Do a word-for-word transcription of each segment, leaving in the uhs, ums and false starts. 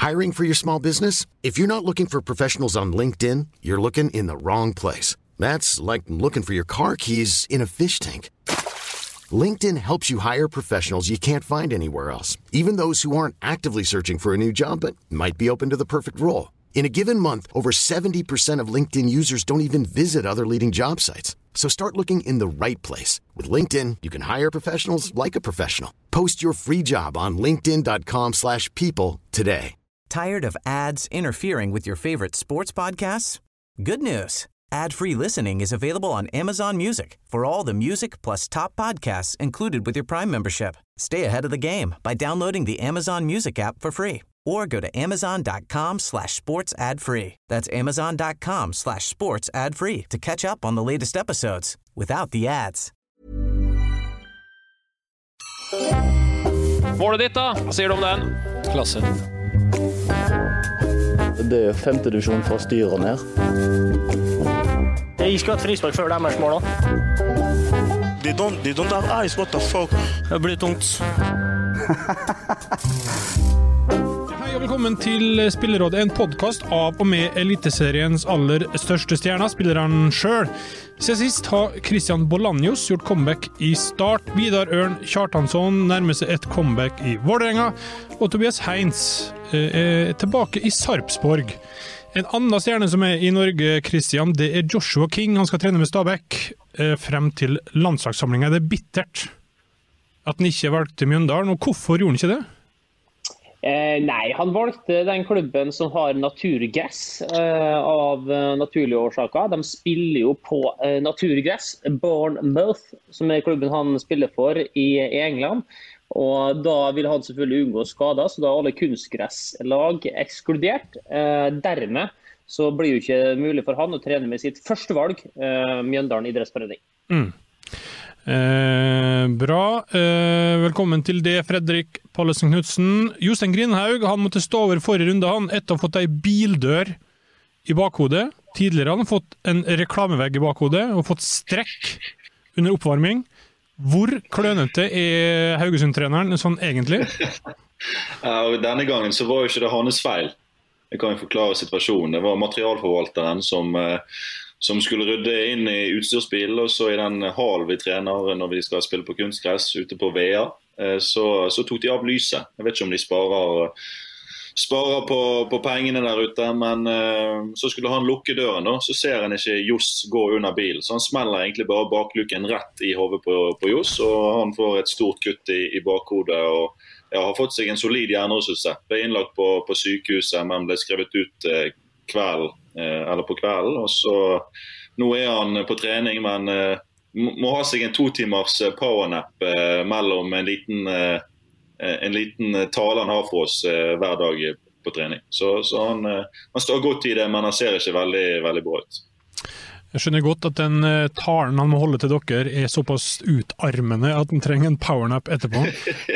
Hiring for your small business? If you're not looking for professionals on LinkedIn, you're looking in the wrong place. That's like looking for your car keys in a fish tank. LinkedIn helps you hire professionals you can't find anywhere else, even those who aren't actively searching for a new job but might be open to the perfect role. In a given month, over seventy percent of LinkedIn users don't even visit other leading job sites. So start looking in the right place. With LinkedIn, you can hire professionals like a professional. Post your free job on linkedin.com slash people today. Tired of ads interfering with your favorite sports podcasts? Good news. Ad-free listening is available on Amazon Music for all the music plus top podcasts included with your Prime membership. Stay ahead of the game by downloading the Amazon Music app for free or go to amazon.com slash sports ad free. That's amazon.com slash sports ad free to catch up on the latest episodes without the ads. Målet ditt da? Hva sier du om den? Klasse. Det er femte divisjon fra styret ned. Jeg skulle hatt frispark før deres mål da. They don't, they don't have eyes, what the fuck? Det blir tungt. Hei og velkommen til Spillerådet, en podcast av og med Eliteseriens aller største stjerner, spilleren selv. Siden sist har Christian Bolanjos gjort comeback i Start, Vidar Ørn Kjartansson nærmer seg et comeback i Vålerenga, og Tobias Heinz er tilbake i Sarpsborg. En annen stjerne som er i Norge, Christian, det er Joshua King. Han skal trene med Stabæk frem til landslagssamlingen. Det er bittert at han ikke valgte Mjøndalen, og hvorfor gjorde han ikke det? Eh, nei, han valgte den klubben som har naturgress eh, av naturlige årsaker. De spiller jo på eh, naturgress. Bournemouth, som er klubben han spiller for i England. Og da vil han selvfølgelig unngå skader, så da er alle kunstgresslag ekskludert. Eh, dermed så blir jo ikke mulig for han å trene med sitt første valg, eh, Mjøndalen idrettsforening. Mm. Eh, bra. Eh, velkommen til det, Fredrik Pallesen Knudsen. Jostein Grinhaug, han måtte stå over forrige runde, han, etter å ha fått en bildør i bakhodet. Tidligere han har fått en reklamevegg i bakhodet og fått strekk under oppvarming. Hvor klønete er Haugesund-treneren sånn egentlig? Ja, og denne gangen så var jo ikke det hans feil. Jeg kan jo forklare situasjonen. Det var materialforvalteren som, som skulle rydde inn i utstyrsbilen, og så i den hall vi trener når vi skal spille på kunstgress ute på V A, så, så tok de av lyset. Jeg vet ikke om de sparer... sparer på, på pengene der ute, men uh, så skulle han lukke døren da, så ser han ikke Joss gå under bil, så han smeller egentlig bare bakluken rett i hodet på, på Joss, og han får et stort kutt i, i bakhodet, og ja, har fått seg en solid hjernerystelse. Ble innlagt på, på sykehuset, men ble skrevet ut uh, kveld, uh, eller på kvelden, og så nå er han på trening, men uh, må ha seg en to timers powernap uh, mellom en liten... Uh, en liten tale han har for oss eh, hver dag på trening. Så, så han, eh, han står godt i det, men han ser ikke veldig, veldig bra ut. Jeg skjønner godt at den uh, talen han må holde til dere er såpass utarmende at han trenger en powernap etterpå.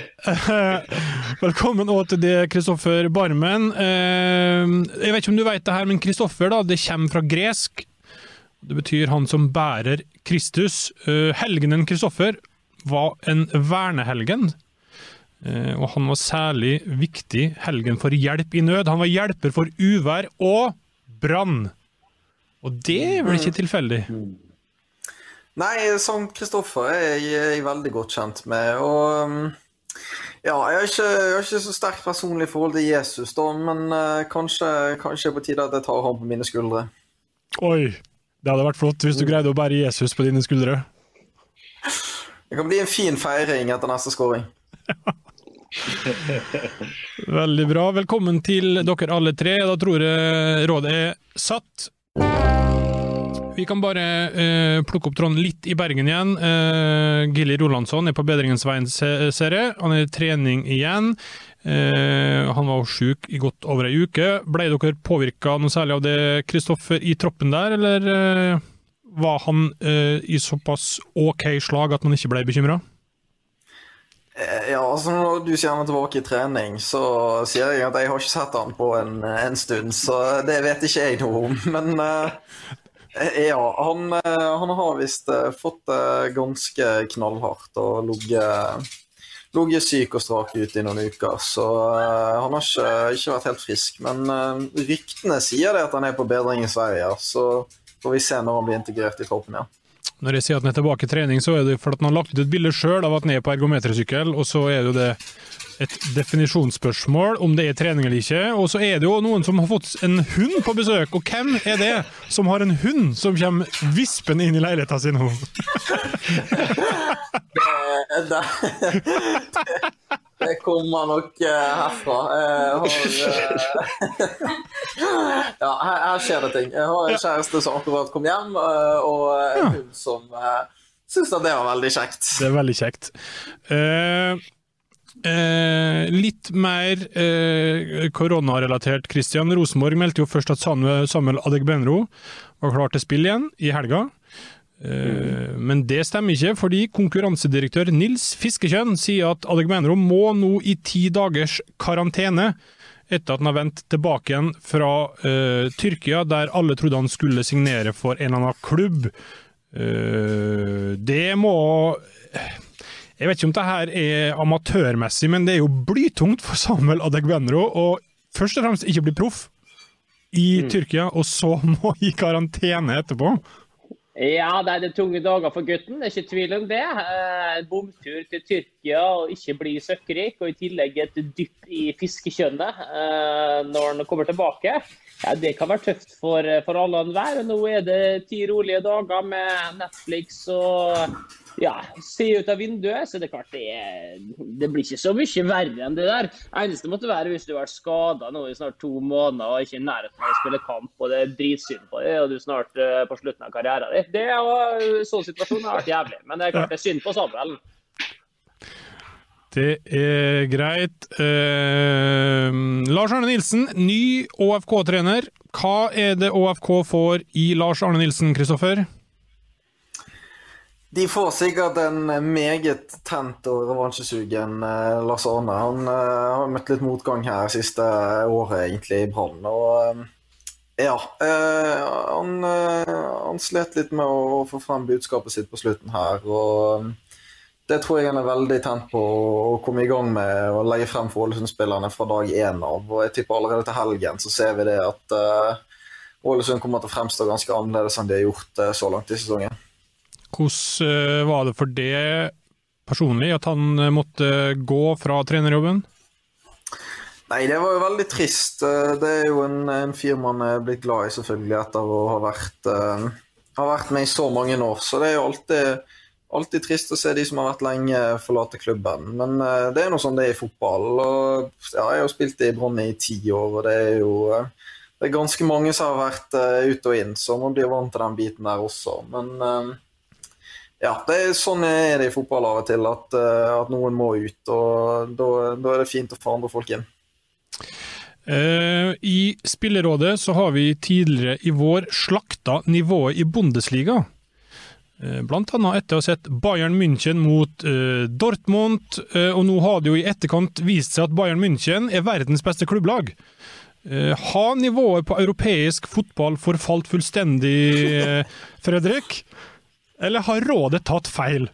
Velkommen også til det, Kristoffer Barmen. Uh, jeg vet ikke om du vet det her, men Kristoffer da, det kommer fra gresk. Det betyr han som bærer Kristus. Uh, helgenen Kristoffer var en vernehelgen. Uh, og han var særlig viktig helgen for hjelp i nød. Han var hjelper for uvær og brann. Og det er vel ikke tilfeldig? Nei, som Kristoffer er jeg, jeg veldig godt kjent med. Og ja, jeg har ikke, jeg har ikke så sterkt personlig forhold til Jesus da, men uh, kanskje, kanskje på tide at jeg tar ham på mine skuldre. Oi, det hadde vært flott hvis du greide å bære Jesus på dine skuldre. Det kan bli en fin feiring etter neste scoring. Veldig bra. Velkommen til dere alle tre. Da tror jeg rådet er satt. Vi kan bare eh, plukke opp tråden litt i Bergen igjen. Eh, Gilly Rolandsson er på bedringens veien serie. Han er i trening igjen. Eh, han var syk i godt over en uke. Ble dere påvirket noe særlig av det, Kristoffer, i troppen der, eller eh, var han eh, i såpass ok slag at man ikke ble bekymret? Ja, altså når du sier han er tilbake i trening, så sier jeg at jeg har ikke sett han på en, en stund, så det vet ikke jeg noe om. Men uh, ja, han, uh, han har vist uh, fått uh, ganske knallhardt og logget, ligget syk og strak ut I noen uker, så uh, han har ikke, ikke vært helt frisk. Men uh, ryktene sier det at han er på bedring I Sverige, så får vi se når han blir integrert I troppen igjen. Når jeg sier at han er tilbake I trening, så er det for at han har lagt ut et bilde selv av at han er på ergometersykkel, og så er det jo det et definisjonsspørsmål om det er trening eller ikke, og så er det jo noen som har fått en hund på besøk, og hvem er det som har en hund som kommer vispen inn I leiligheten sin nå? det, det, det kommer nok uh, herfra. Jeg har, uh, ja, her, her skjer det ting. Jeg har en kjæreste som akkurat kom hjem, uh, og en ja. hund som uh, synes at det var veldig kjekt. Det er veldig kjekt. Uh, uh, litt mer uh, koronarelatert, Christian. Rosenborg meldte jo først at Samuel Adegbenro var klar til spill igjen I helga. Uh, men det stemmer ikke, fordi konkurransedirektør Nils Fiskekjønn sier at Adegbenro må nå I ti dagers karantene etter at han har vendt tilbake igjen fra uh, Tyrkia, der alle trodde han skulle signere for en eller annen klubb. Uh, det må... Jeg vet ikke om det her er amatørmessig, men det er jo blytungt for Samuel Adegbenro å først og fremst ikke bli proff I mm. Tyrkia, og så må I karantene etterpå. Ja, det er det tunge dager for gutten, det er ikke tvil om det. En bomtur til Tyrkia og ikke bli søkkrik, og I tillegg et dypp I fiskekjønnet når han kommer tilbake. Ja, det kan være tøft for, for alle og enhver. Nå er det ti rolige dager med Netflix og ja, se ut av vinduet, så det er klart det, det blir ikke så mye verre enn det der. Eneste måtte være hvis du har vært skadet nå I snart to måneder og ikke I nærheten av å spille kamp, og det er dritsynd på det, og du er snart uh, på slutten av karrieren din. Det er sånn situasjonen har vært jævlig, men det er klart det er synd på Samuel. Det er greit. Uh, Lars Arne Nilsen, ny Å F K-trener. Hva er det Å F K får I Lars Arne Nilsen, Kristoffer? De får sikkert en meget tent og revansjesugen uh, Lars Arne. Han uh, har møtt litt motgang her siste året egentlig I Brann. Og uh, ja, uh, han, uh, han slet litt med å få frem budskapet sitt på slutten her. Og um, det tror jeg han er veldig tent på å komme I gang med å legge frem for Ålesund-spillerne fra dag én av. Og jeg tipper allerede til helgen så ser vi det at uh, Ålesund kommer til å fremstå ganske annerledes enn de har gjort uh, så langt I sesongen. Hvordan var det for det personlig at han måtte gå fra trenerjobben? Nei, det var jo veldig trist. Det er jo en, en fyr man er blitt glad I selvfølgelig etter å ha vært, uh, ha vært med I så mange år. Så det er jo alltid, alltid trist å se de som har vært lenge forlate klubben. Men uh, det er noe sånn det er I fotball. Og, ja, jeg har jo spilt I Brann I ti år, og det er jo uh, det er ganske mange som har vært uh, ut og inn, så man blir vant til den biten der også. Men... Uh, Ja, det er sånn er det I fotball av og til, at, uh, at noen må ut, og da, da er det fint å få andre folk inn. Uh, I Spillerådet så har vi tidligere I vår slakta nivået I Bundesliga. Uh, blant annet etter å ha sett Bayern München mot uh, Dortmund, uh, og nå har det jo I etterkant vist seg at Bayern München er verdens beste klubblag. Uh, har nivået på europeisk fotball forfalt fullstendig, uh, Fredrik? Eller har rådet tatt feil?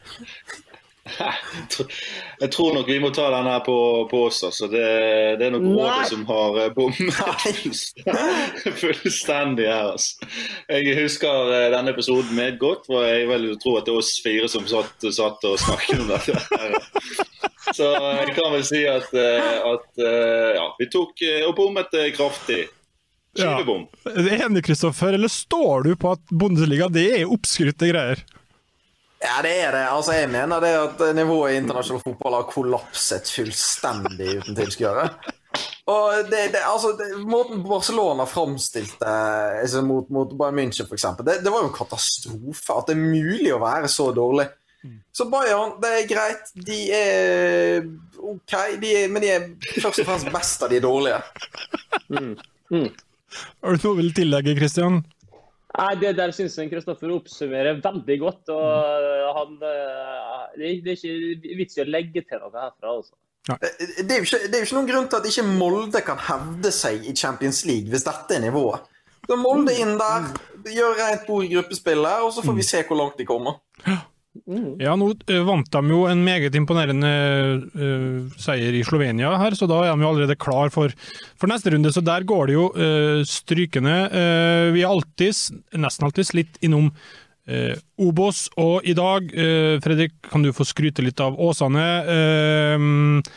Jeg tror nok vi må ta den her på, på oss, altså. Det, det er nok rådet som har bommet fullstendig her, altså. Jeg husker denne episoden med godt, for jeg vel tror at det er oss fire som satt, satt og snakket om dette her. Så jeg kan vel si at, at ja, vi tok og bommet kraftig. Ja. Er det enig, Kristoffer, eller står du på at Bundesliga det er oppskrytte greier? Ja, det er det. Altså, jeg mener det at nivået I internasjonal fotball har kollapset fullstendig uten tilskuere. Og det, det, altså, det, måten Barcelona fremstilte altså, mot, mot Bayern München for eksempel, det, det var jo en katastrofe at det er mulig å være så dårlig. Så Bayern, det er greit, de er ok, de er, men de er først og fremst best av de dårlige. Mm. Mm. Har du noe vil tillegge, Christian? Nei, det der synes jeg Kristoffer oppsummerer veldig godt, og han, det er ikke vits I å legge til noe herfra, altså. Ja. Det, er jo ikke, det er jo ikke noen grunn til at ikke Molde kan hevde seg I Champions League hvis dette er nivået. Så Molde inn der, gjør rent bord I gruppespillet, og så får vi se hvor langt de kommer. Ja. Mm. Ja, nå uh, vant de jo en meget imponerende uh, seier i Slovenia her, så da er de jo allerede klar for, for neste runde, så der går det jo uh, strykende. Uh, vi er alltid, nesten alltid litt innom uh, Obos, og i dag, uh, Fredrik, kan du få skryte litt av Åsane. Uh,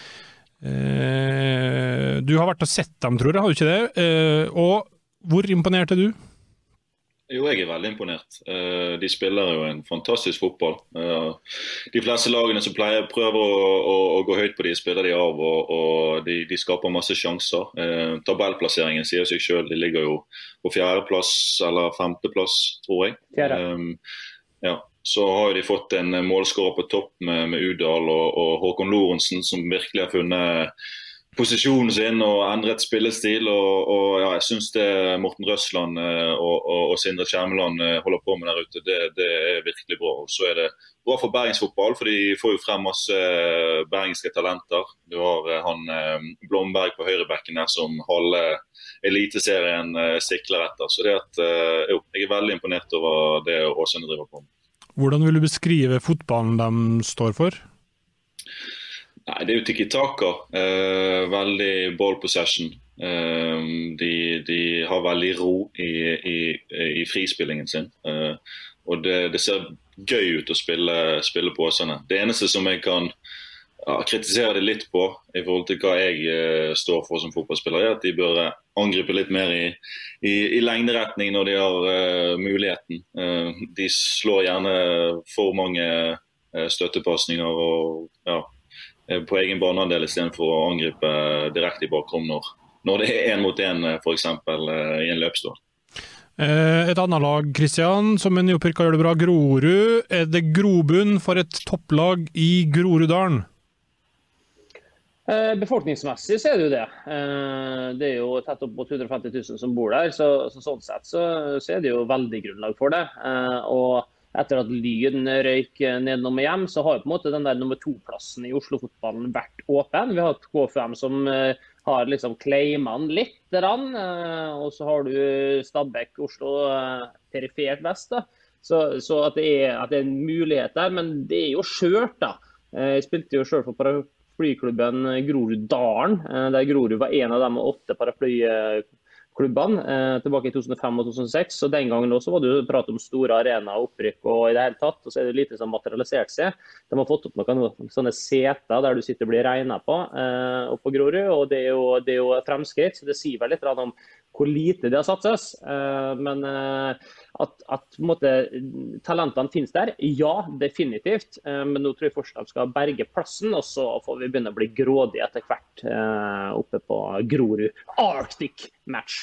uh, du har vært og sett dem, tror jeg, har du ikke det? Uh, og hvor imponert er du? Jo, jeg er veldig imponert. De spiller jo en fantastisk fotball. De fleste lagene som pleier, prøver å, å, å gå høyt på de, spiller de av, og, og de, de skaper masse sjanser. Tabellplasseringen sier seg selv, de ligger jo på fjerdeplass eller femteplass, tror jeg. Fjerde. Um, ja. Så har de fått en målskårer på topp med, med Udal og, og Håkon Lorentzen, som virkelig har funnet posisjonen sin og endret spillestil, og, og ja, jeg synes det Morten Røsland og, og, og Sindre Kjermeland holder på med der ute, det, det er virkelig bra. Og så er det bra for bergensfotball, for de får jo frem masse bergenske talenter. Du har han Blomberg på høyrebekken der som halve eliteserien sikler etter. Så det at, jo, jeg er veldig imponert over det Åsane driver på. Hvordan vil du beskrive fotballen de står for? Nei, det er jo tiki-taka, eh, veldig ball possession. Eh, de, de har veldig ro i, i, i frispillingen sin. Eh, og det, det ser gøy ut å spille, spille på Åsane. Det eneste som jeg kan ja, kritisere det litt på, i forhold til hva jeg eh, står for som fotballspiller, er at de bør angripe litt mer i, i, i lengderetning når de har eh, muligheten. Eh, de slår gjerne for mange eh, støttepasninger og ja, på egen baneandel i stedet for å angripe direkte i bakrom når, når det er en mot en, for eksempel i en løpsstål. Et annet lag, Kristian, som en nyopprykka gjør det bra, Grorud. Er det grobunn for et topplag i Groruddalen? Befolkningsmessig så er det jo det. Det er jo tett opp mot hundre og femti tusen som bor der, så, så sånn sett så, så er det jo veldig grunnlag for det. Og etter at Lyn røyk nedom og hjem, så har jo på en måte den der nummer to-plassen i Oslo-fotballen vært åpen. Vi har hatt K F M som uh, har liksom claimet den litt, uh, og så har du Stabæk, Oslo, uh, perifert vest. Da. Så, så at, det er, at det er en mulighet der, men det er jo skjørt da. Uh, jeg spilte jo selv for paraplyklubben Groruddalen, uh, der Grorud var en av dem med åtte paraplyklubbene eh, tilbake i to tusen og fem og to tusen og seks, og den gangen også var det jo prat om store arena, opprykk og i det hele tatt, og så er det lite som materialisert seg. De har fått opp noen sånne seter der du sitter og blir regnet på, eh, og på Grorud, og det er jo, det er jo fremskritt, så det sier vel litt om hvor lite det har satses, eh, men eh, at, at måte, talentene finnes der, ja, definitivt, eh, men nå tror jeg først de skal berge plassen, og så får vi begynne å bli grådige etter hvert eh, oppe på Grorud Arctic Match.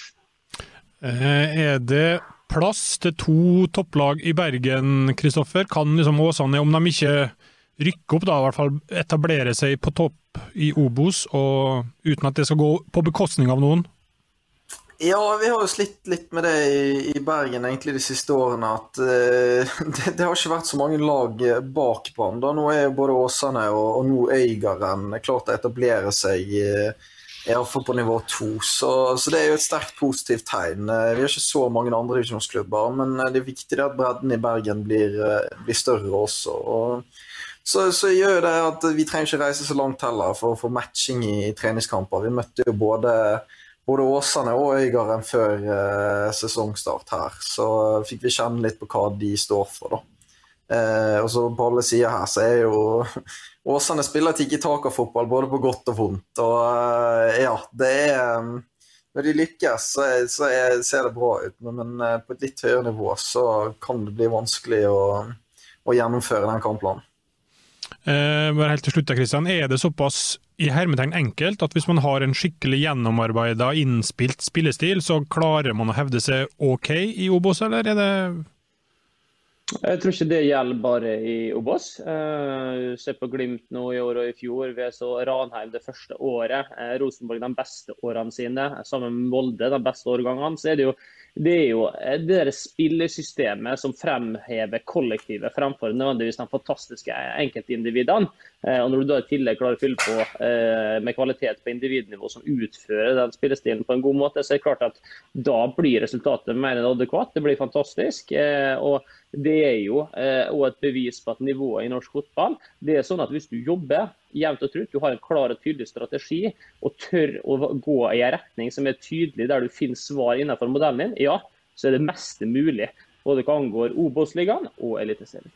Er det plass til to topplag i Bergen, Kristoffer? Kan liksom Åsane, om de ikke rykker opp da, i hvert fall etablere seg på topp i Obos, og uten at det skal gå på bekostning av noen? Ja, vi har jo slitt litt med det i, i Bergen egentlig de siste årene, at uh, det, det har ikke vært så mange lag bak banen. Da. Nå er jo både Åsane og, og nå Øygarden klart å etablere seg uh, i hvert fall på nivå to, så, så det er jo et sterkt positivt tegn. Uh, vi har ikke så mange andre divisjonsklubber, men uh, det er viktig at bredden i Bergen blir, uh, blir større også. Og, så, så gjør det at vi trenger ikke reise så langt heller for å få matching i treningskamper. Vi møtte jo både Både Åsane og Øygarden før eh, sesongstart her, så fikk vi kjenne litt på hva de står for da. Eh, og så på alle sider her så er jo Åsane spiller tiki-taka-fotball både på godt og vondt, og eh, ja, det er når de lykkes så, er, så er, ser det bra ut, men, men på et litt høyere nivå så kan det bli vanskelig å, å gjennomføre den kampplanen. Eh, bare helt til slutt, Kristian, er det såpass i hermetegn enkelt at hvis man har en skikkelig gjennomarbeidet, innspilt spillestil, så klarer man å hevde seg ok i Obos, eller er det... Jeg tror ikke det gjelder bare i Obos. Uh, se på Glimt nå i år og i fjor. Vi så Ranheim det første året. Uh, Rosenborg de beste årene sine. Sammen med Molde de beste årgangene. Så er det jo det er jo det der spillesystemet som fremhever kollektivet fremfor nødvendigvis de fantastiske enkeltindividene. Uh, og når du da i tillegg klarer å fylle på uh, med kvalitet på individnivå som utfører den spillestilen på en god måte, så er det klart at da blir resultatet mer enn adekvat. Det blir fantastisk. Uh, og det er jo eh, også et bevis på at nivået i norsk fotball, det er sånn at hvis du jobber jevnt og trutt, du har en klar og tydelig strategi, og tør å gå i en retning som er tydelig, der du finner svar innenfor modellen din, ja, så er det meste mulig, både hva angår Obos-ligaen og Eliteserien.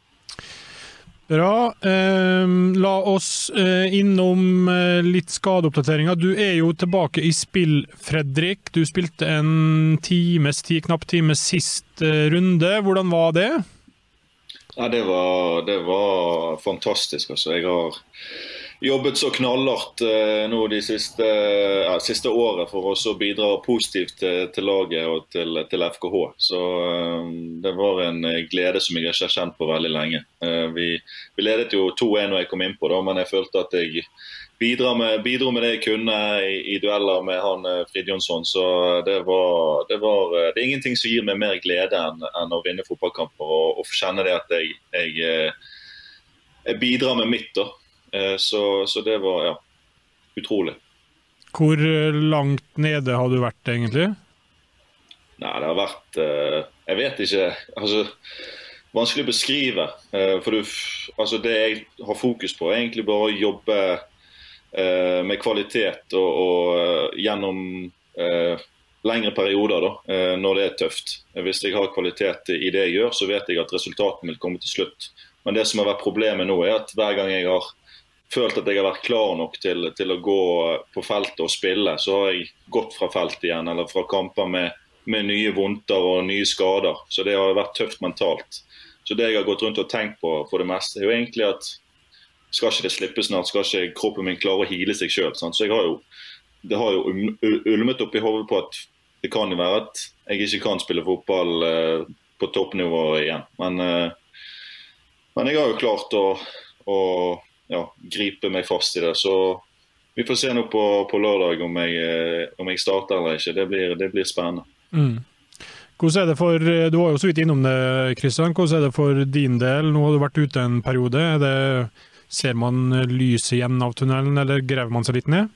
Bra. Eh, la oss eh, innom eh, litt skadeoppdateringer. Du er jo tilbake i spill, Fredrik. Du spilte en times, ti, knapp times sist eh, runde. Hvordan var det? Ja, det var, det var fantastisk. Altså. Jeg har jobbet så knallhardt eh, nå de siste, ja, siste året for å bidra positivt til, til laget og til, til F K H. Så eh, det var en glede som jeg ikke har kjent på veldig lenge. Eh, vi, vi ledet jo to en når jeg kom inn på det, men jeg følte at jeg bidro med, bidro med det jeg kunne i, i dueller med han Frid Jonsson. Så det var, det var det er ingenting som gir meg mer glede enn, enn å vinne fotballkamper og, og kjenne det at jeg, jeg, jeg bidrar med mitt da. Så, så det var, ja, utrolig. Hvor langt nede har du vært egentlig? Nei, det har vært, jeg vet ikke, altså, vanskelig å beskrive. For du, altså det jeg har fokus på er egentlig bare å jobbe med kvalitet og, og gjennom lengre perioder da, når det er tøft. Hvis jeg har kvalitet i det jeg gjør, så vet jeg at resultaten vil komme til slutt. Men det som har vært problemet nå er at hver gang jeg har følt at jeg har vært klar nok til, til å gå på feltet og spille, så har jeg gått fra feltet igjen, eller fra kamper med, med nye vondter og nye skader. Så det har vært tøft mentalt. Så det jeg har gått rundt og tenkt på for det meste, er jo egentlig at skal ikke det slippe snart, skal ikke kroppen min klare å hile seg selv. Sant? Så jeg har jo, det har jo ulmet opp i hovedet på at det kan jo være at jeg ikke kan spille fotball eh, på toppnivå igjen. Men, eh, men jeg har jo klart å, å ja, gripe meg fast i det, så vi får se nå på, på lørdag om jeg, om jeg starter eller ikke. Det blir, det blir spennende. Mm. Hvordan er det for, du var jo så vidt innom det, Kristian, hvordan er det for din del? Nå har du vært ute en periode. Er det, ser man lyset igjen av tunnelen, eller grever man seg litt ned?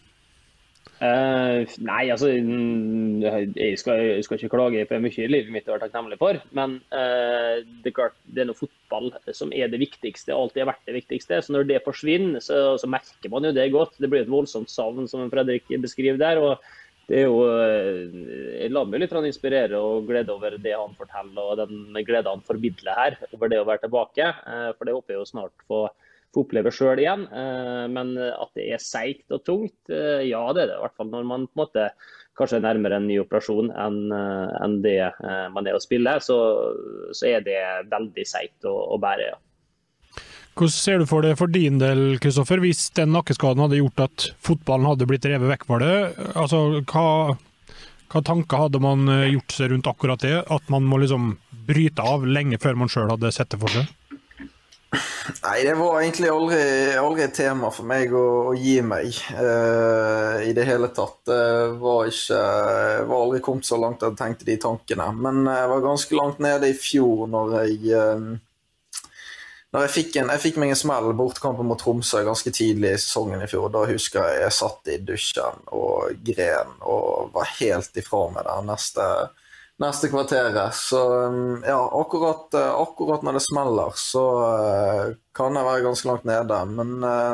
Uh, nei, altså jeg skal, jeg skal ikke klage på mye i livet mitt å være takknemlig for, men uh, det er klart, det er noe fotball som er det viktigste, alltid har vært det viktigste, så når det forsvinner, så, så merker man jo det godt. Det blir et voldsomt savn som Fredrik beskriver der, og det er jo, jeg lar meg litt inspirere og glede over det han forteller, og den glede han formidler her, over det å være tilbake, uh, for det håper jeg jo snart på få oppleve selv igjen, men at det er seigt og tungt, ja det er det i hvert fall når man på en måte kanskje er nærmere en ny operasjon enn, enn det man er å spille, så, så er det veldig seigt å, å bære, ja. Hvordan ser du for det for din del, Kristoffer, hvis den nakkeskaden hadde gjort at fotballen hadde blitt revet vekk for det? Altså, hva, hva tanker hadde man gjort seg rundt akkurat det, at man må liksom bryte av lenge før man selv hadde sett det for seg? Nei, det var egentlig aldri, aldri et tema for meg å, å gi meg uh, i det hele tatt. Det var, ikke, var aldri kommet så langt at jeg tenkte de tankene. Men jeg var ganske langt nede i fjor når jeg, uh, når jeg, fikk, en, jeg fikk meg en smell bortkampen mot Tromsø ganske tidlig i sesongen i fjor. Da husker jeg jeg satt i dusjen og gren og var helt ifra med det neste neste kvarteret. Så ja, akkurat, akkurat når det smeller, så kan jeg være ganske langt nede. Men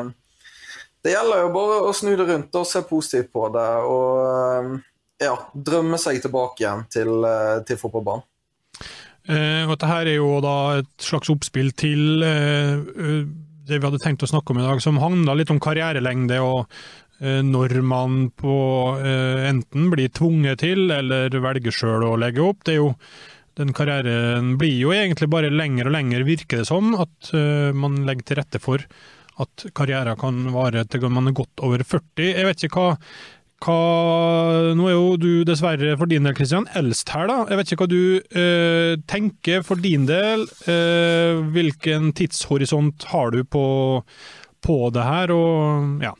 det gjelder jo bare å snu det rundt og se positivt på det, og ja, drømme seg tilbake igjen til, til fotballbanen. Eh, og dette er jo da et slags oppspill til eh, det vi hadde tenkt å snakke om i dag, som handler litt om karrierelengde og når man på eh, enten blir tvunget til eller velger selv å legge opp. Det er jo, den karrieren blir jo egentlig bare lenger og lenger, virker det som, at eh, man legger til rette for at karrieren kan vare til man er godt over førti. Jeg vet ikke hva, hva nå er jo du dessverre for din del, Kristian, eldst her da. Jeg vet ikke hva du eh, tenker for din del. Eh, hvilken tidshorisont har du på, på det her, og ja.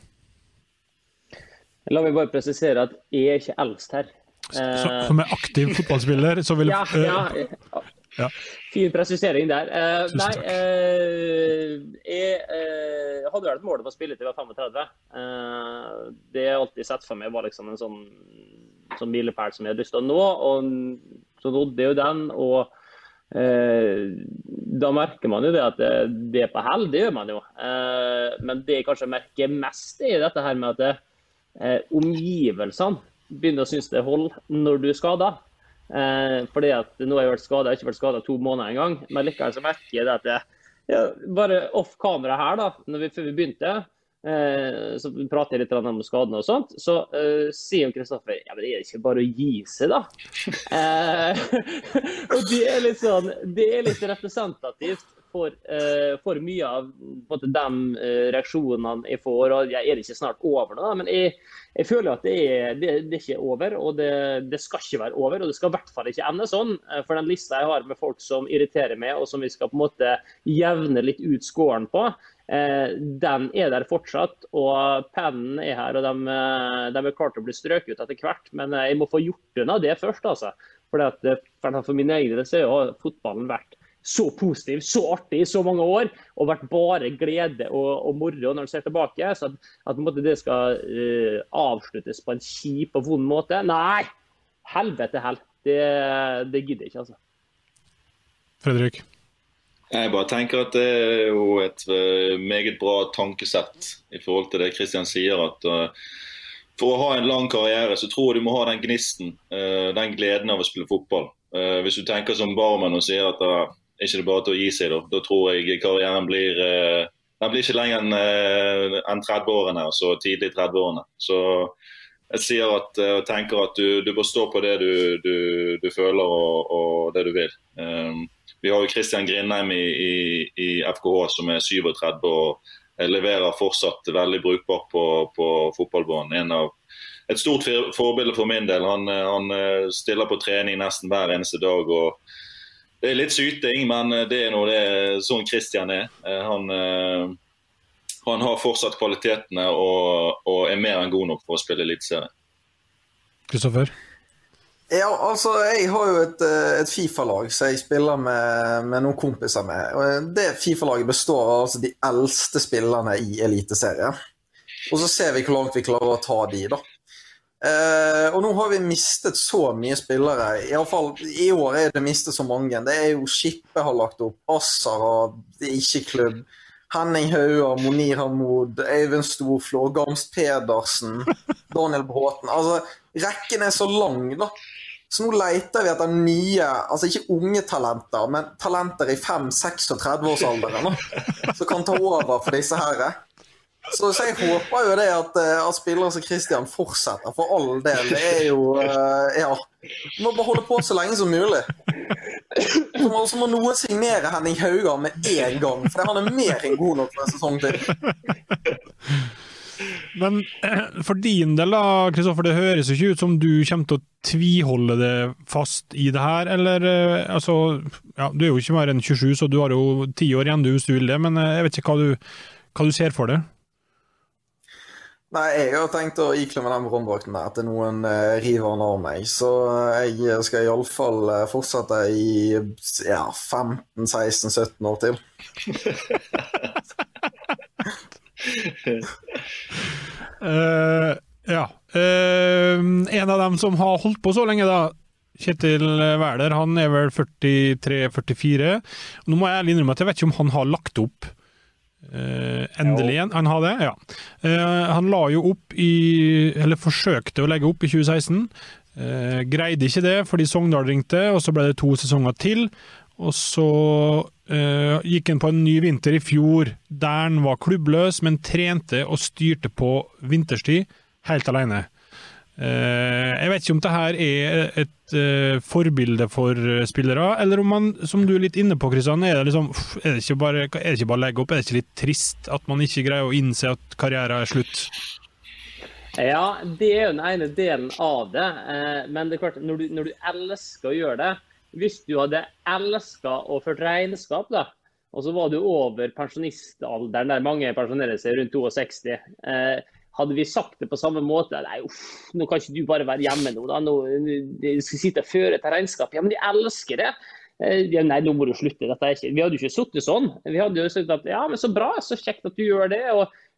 La meg bare presisere at jeg er ikke eldst her. Så, som er aktiv fotballspiller, så vil... Ja, ja. ja. Fin presisering der. Uh, nei, uh, jeg uh, hadde vært målet på å spille til jeg var femogtredve. Uh, det jeg alltid sett for meg var liksom en sånn, sånn milepæl som jeg hadde lyst til å nå, og så nådde jeg jo den, og da merker man jo det at det, det er på hell, det gjør man jo. Men det jeg kanskje merker mest er dette her med at det, omgivelsene begynner å synes det hold når du er skadet. Fordi at nå har jeg vært skadet, jeg har ikke vært skadet to måneder en gang, men likevel så merker jeg det at det, ja, bare off kamera her da, når vi, før vi begynte, Eh, så prater jeg litt om skadene og sånt, så eh, sier Kristoffer, ja, men det er ikke bare å gi seg da. eh, og det er litt sånn, det er litt representativt for, eh, for mye av på de eh, reaksjonene jeg får, og jeg er ikke snart over nå, men jeg, jeg føler at det er, det, det er ikke over, og det, det skal ikke være over, og det skal i hvert fall ikke ende sånn, for den lista jeg har med folk som irriterer meg, og som vi skal på en måte jevne litt ut skåren på, Eh, den er der fortsatt, og pennen er her, og de, de er klart å bli strøket ut etter hvert, men jeg må få gjort unna det først, altså. For, at, for min egen del så har fotballen vært så positiv, så artig i så mange år, og vært bare glede og, og moro når du ser tilbake, så at, at måte, det skal uh, avsluttes på en kjip og vond måte. Nei, helvete hell, det, det gidder jeg ikke, altså. Fredrik? Jeg bare tenker at det er jo et meget bra tankesett i forhold til det Kristian sier, at uh, for å ha en lang karriere så tror jeg du må ha den gnisten, uh, den gleden av å spille fotball. Uh, hvis du tenker som barman og sier at det uh, er ikke bare til å gi seg, da, da tror jeg karrieren blir, uh, den blir ikke lenger enn uh, en tretti-årene, altså tidlig tretti-årene. Så jeg sier at, uh, tenker at du, du bør stå på det du, du, du føler og, og det du vil. Um, Vi har jo Kristian Grindheim i, i, i F K H som er syvogtretti og leverer fortsatt veldig brukbart på, på fotballbanen. En av, et stort forbilde for min del. Han, han stiller på trening nesten hver eneste dag. Og det er litt syting, men det er noe det, sånn Kristian er. Han, han har fortsatt kvalitetene og, og er mer enn god nok for å spille eliteserie. Kristoffer? Ja, altså, jeg har jo et, et FIFA-lag som jeg spiller med, med noen kompiser med. Og det FIFA-laget består av altså, de eldste spillerne i eliteserien. Og så ser vi hvor langt vi klarer å ta de, da. Eh, og nå har vi mistet så mye spillere. I alle fall, i år er det mistet så mange. Det er jo Skippe har lagt opp, Assar, det er ikke klubb. Henning Hauer, Monir Hamoud, Øyvind Storflå, Gamst Pedersen, Daniel Bråten. Altså, rekken er så lang, da. Så nå leter vi etter nye, altså ikke unge talenter, men talenter i fem seksogtretti årsalderen, som kan ta over for disse her. Så, så jeg håper jo det at, at spillere som Kristian fortsetter for all del. Det er jo, ja, du må bare holde på så lenge som mulig. Så må, så må noen signere Henning Hauger med en gang, for han er mer enn god nok for en sesong til. Men for din del da, Kristoffer, det høres jo ikke ut som du kommer til å tviholde det fast i det her, eller, altså, ja, du er jo ikke mer enn tjuesju, så du har jo ti år igjen du hvis du vil det, men jeg vet ikke hva du, hva du ser for det. Nei, jeg har tenkt å ikle med den brannbrakten der til noen uh, river han av meg, så jeg skal i alle fall uh, fortsette i ja, femten, seksten, sytten år til. uh, ja, uh, en av dem som har holdt på så lenge da, Kjetil Wæler, han er vel førtitre førtifire. Nå må jeg innrømme at jeg vet ikke om han har lagt opp Uh, endelig igjen, han har det, ja. Uh, han la jo opp i, eller forsøkte å legge opp i tjue seksten, uh, greide ikke det fordi Sogndal ringte, og så ble det to sesonger til, og så uh, gikk han på en ny vinter i fjor, der han var klubbløs, men trente og styrte på vinterstid helt alene. Uh, jeg vet ikke om det her er et uh, forbilde for spillere, eller om man, som du er litt inne på, Kristian, er det liksom, er det ikke bare, er det ikke bare legge opp, er det ikke litt trist at man ikke greier å innse at karrieren er slutt? Ja, det er jo den ene delen av det, uh, men det er klart, når du, når du elsker å gjøre det, hvis du hadde elsket å ført regnskap da, og så var du over pensjonistalderen, der mange pensjonerer seg rundt sekstito, uh, hadde vi sagt det på samme måte, nei, uff, nå kan ikke du bare være hjemme nå, da, nå, jeg skal sitte og føre til regnskap, ja, men de elsker det, ja, nei, nå må du slutte, dette er ikke, vi hadde jo ikke suttet sånn, vi hadde jo sagt at, ja, men så bra, så kjekt at du gjør det, og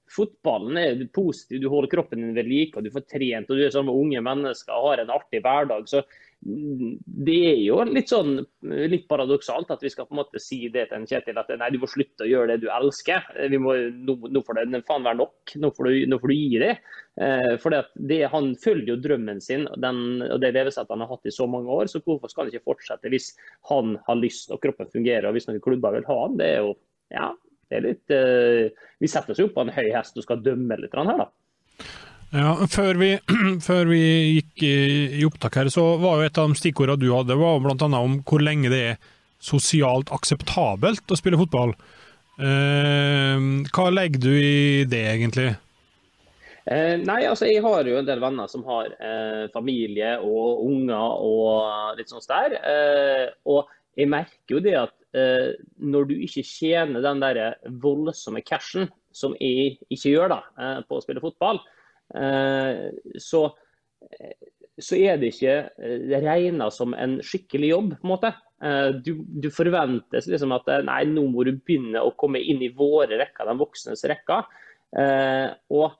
fotballen er positiv, du holder kroppen din ved like, og du får trent, og du er sammen med unge mennesker og har en artig hverdag. Så det er jo litt sånn, litt paradoksalt at vi skal på en måte si det til en Kjetil, at nei, du må slutte å gjøre det du elsker. Vi må, nå, nå får det faen være nok, nå får du, nå får du gi det. Eh, for det, det, han følger jo drømmen sin, den, og det levesettet han har hatt i så mange år, så hvorfor skal han ikke fortsette hvis han har lyst og kroppen fungerer, og hvis noen klubber vil ha han? Det er jo, ja, det er litt, eh, vi setter oss jo på en høy hest og skal dømme litt her da. Ja, før vi, før vi gikk i, i opptak her, så var jo et av de stikkordene du hadde, var blant annet om hvor lenge det er sosialt akseptabelt å spille fotball. Eh, hva legger du i det egentlig? Eh, nei, altså jeg har jo en del venner som har eh, familie og unger og litt sånt der. Eh, og jeg merker jo det at eh, når du ikke tjener den der voldsomme cashen, som jeg ikke gjør da, eh, på å spille fotball, eh, så, så er det ikke regnet som en skikkelig jobb, på en måte. Eh, du, du forventes liksom at nei, nå må du begynne å komme inn i våre rekker, den voksnes rekker. Eh, og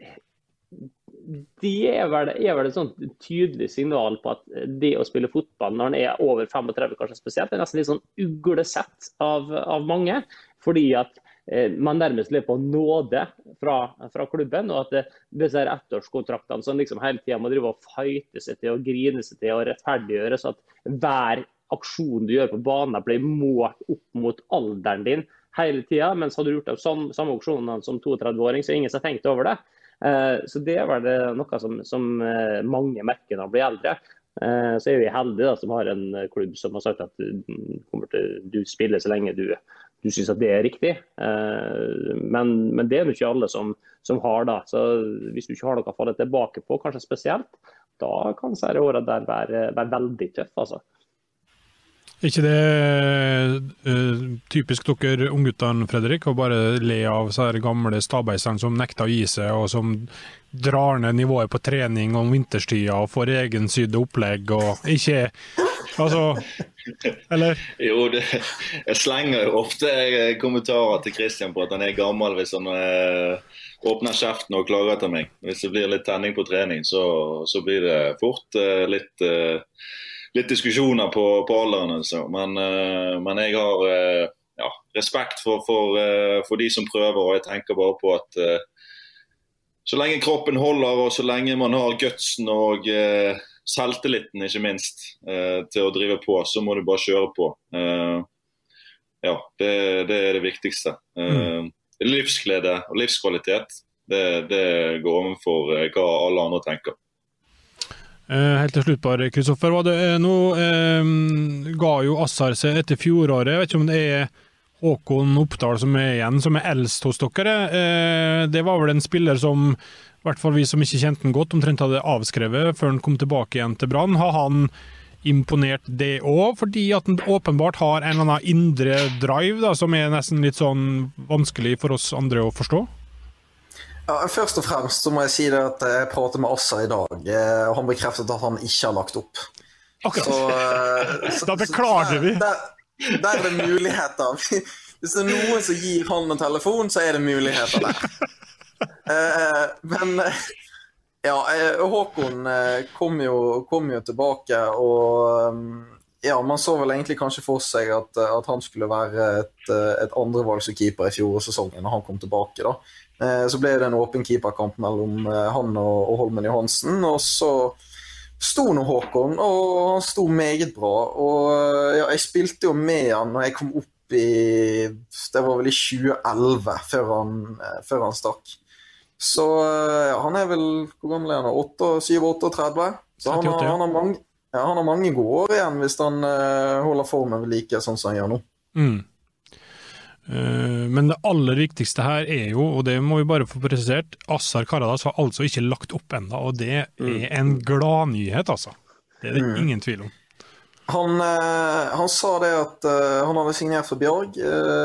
det er vel, er vel et sånt tydelig signal på at det å spille fotball når man er over femogtredve kanskje spesielt, det er nesten litt sånn uglesett av, av mange, fordi at eh, man nærmest lever på nåde fra, fra klubben, og at det, disse her ettårskontraktene som liksom hele tiden må drive og fighte seg til og grine seg til og rettferdiggjøre, så at hver aksjon du gjør på banen blir målt opp mot alderen din hele tiden, mens hadde du gjort det samme, samme aksjonen som trettito-åring, så ingen som har tenkt over det. Så det er vel noe som, som mange merker når de blir eldre. Så er vi heldige da, som har en klubb som har sagt at du, kommer til, du spiller så lenge du, du synes at det er riktig. Men, men det er jo ikke alle som, som har da. Så hvis du ikke har noe å falle tilbake på, kanskje spesielt, da kan disse årene der være, være veldig tøff, altså. Er ikke det uh, typisk dere ungguttene, Fredrik, å bare le av så her gamle stabbeistene som nekter å gi seg, og som drar ned nivået på trening om vinterstida og får egen sydde opplegg, og ikke, altså, eller? Jo, det, jeg slenger jo ofte kommentarer til Christian på at han er gammel hvis han uh, åpner kjeften og klager til meg. Hvis det blir litt tenning på trening, så, så blir det fort uh, litt... Uh, litt diskusjoner på, på alderen, altså. men, uh, men jeg har uh, ja, respekt for, for, uh, for de som prøver, og jeg tenker bare på at uh, så lenge kroppen holder, og så lenge man har gutsen og uh, selvtilliten, ikke minst, uh, til å drive på, så må du bare kjøre på. Uh, ja, det, det er det viktigste. Uh, mm. Livsglede og livskvalitet, det, det går overfor uh, hva alle andre tenker. Eh, helt til slutt bare, Kristoffer, var det eh, nå eh, ga jo Assar seg etter fjoråret. Jeg vet ikke om det er Håkon Oppdal som er igjen, som er eldst hos dere. Eh, det var vel en spiller som, i hvert fall vi som ikke kjente den godt, omtrent hadde avskrevet før han kom tilbake igjen til Brann. Har han imponert det også, fordi at han åpenbart har en eller annen indre drive da, som er nesten litt sånn vanskelig for oss andre å forstå? Ja, først og fremst så må jeg si det at jeg prater med Assar i dag, og han bekreftet at han ikke har lagt opp. Akkurat. Så, så, da beklager vi. Der, der er det muligheter. Hvis det er noen som gir han en telefon, så er det muligheter der. uh, men ja, Håkon kom jo, kom jo tilbake, og ja, man så vel egentlig kanskje for seg at, at han skulle være et, et andrevalgskeeper i fjorårssesongen når han kom tilbake da. Så ble det en åpen keeperkamp mellom han og, og Holmen Johansen, og så sto nå Håkon, og han sto meget bra, og ja, jeg spilte jo med han når jeg kom opp i, det var vel i tjue elleve, før han, før han stakk. Så ja, han er vel, hvor gammel er han? syv tretti? Så han har, han, har mange, ja, han har mange gode år igjen hvis han uh, holder formen ved like sånn som han gjør nå. Mm. Men det aller viktigste her er jo, og det må vi bare få presisert, Assar Karadas har altså ikke lagt opp enda, og det er en glad nyhet, altså. Det er det mm. ingen tvil om. Han, han sa det at han hadde signert for Bjarg.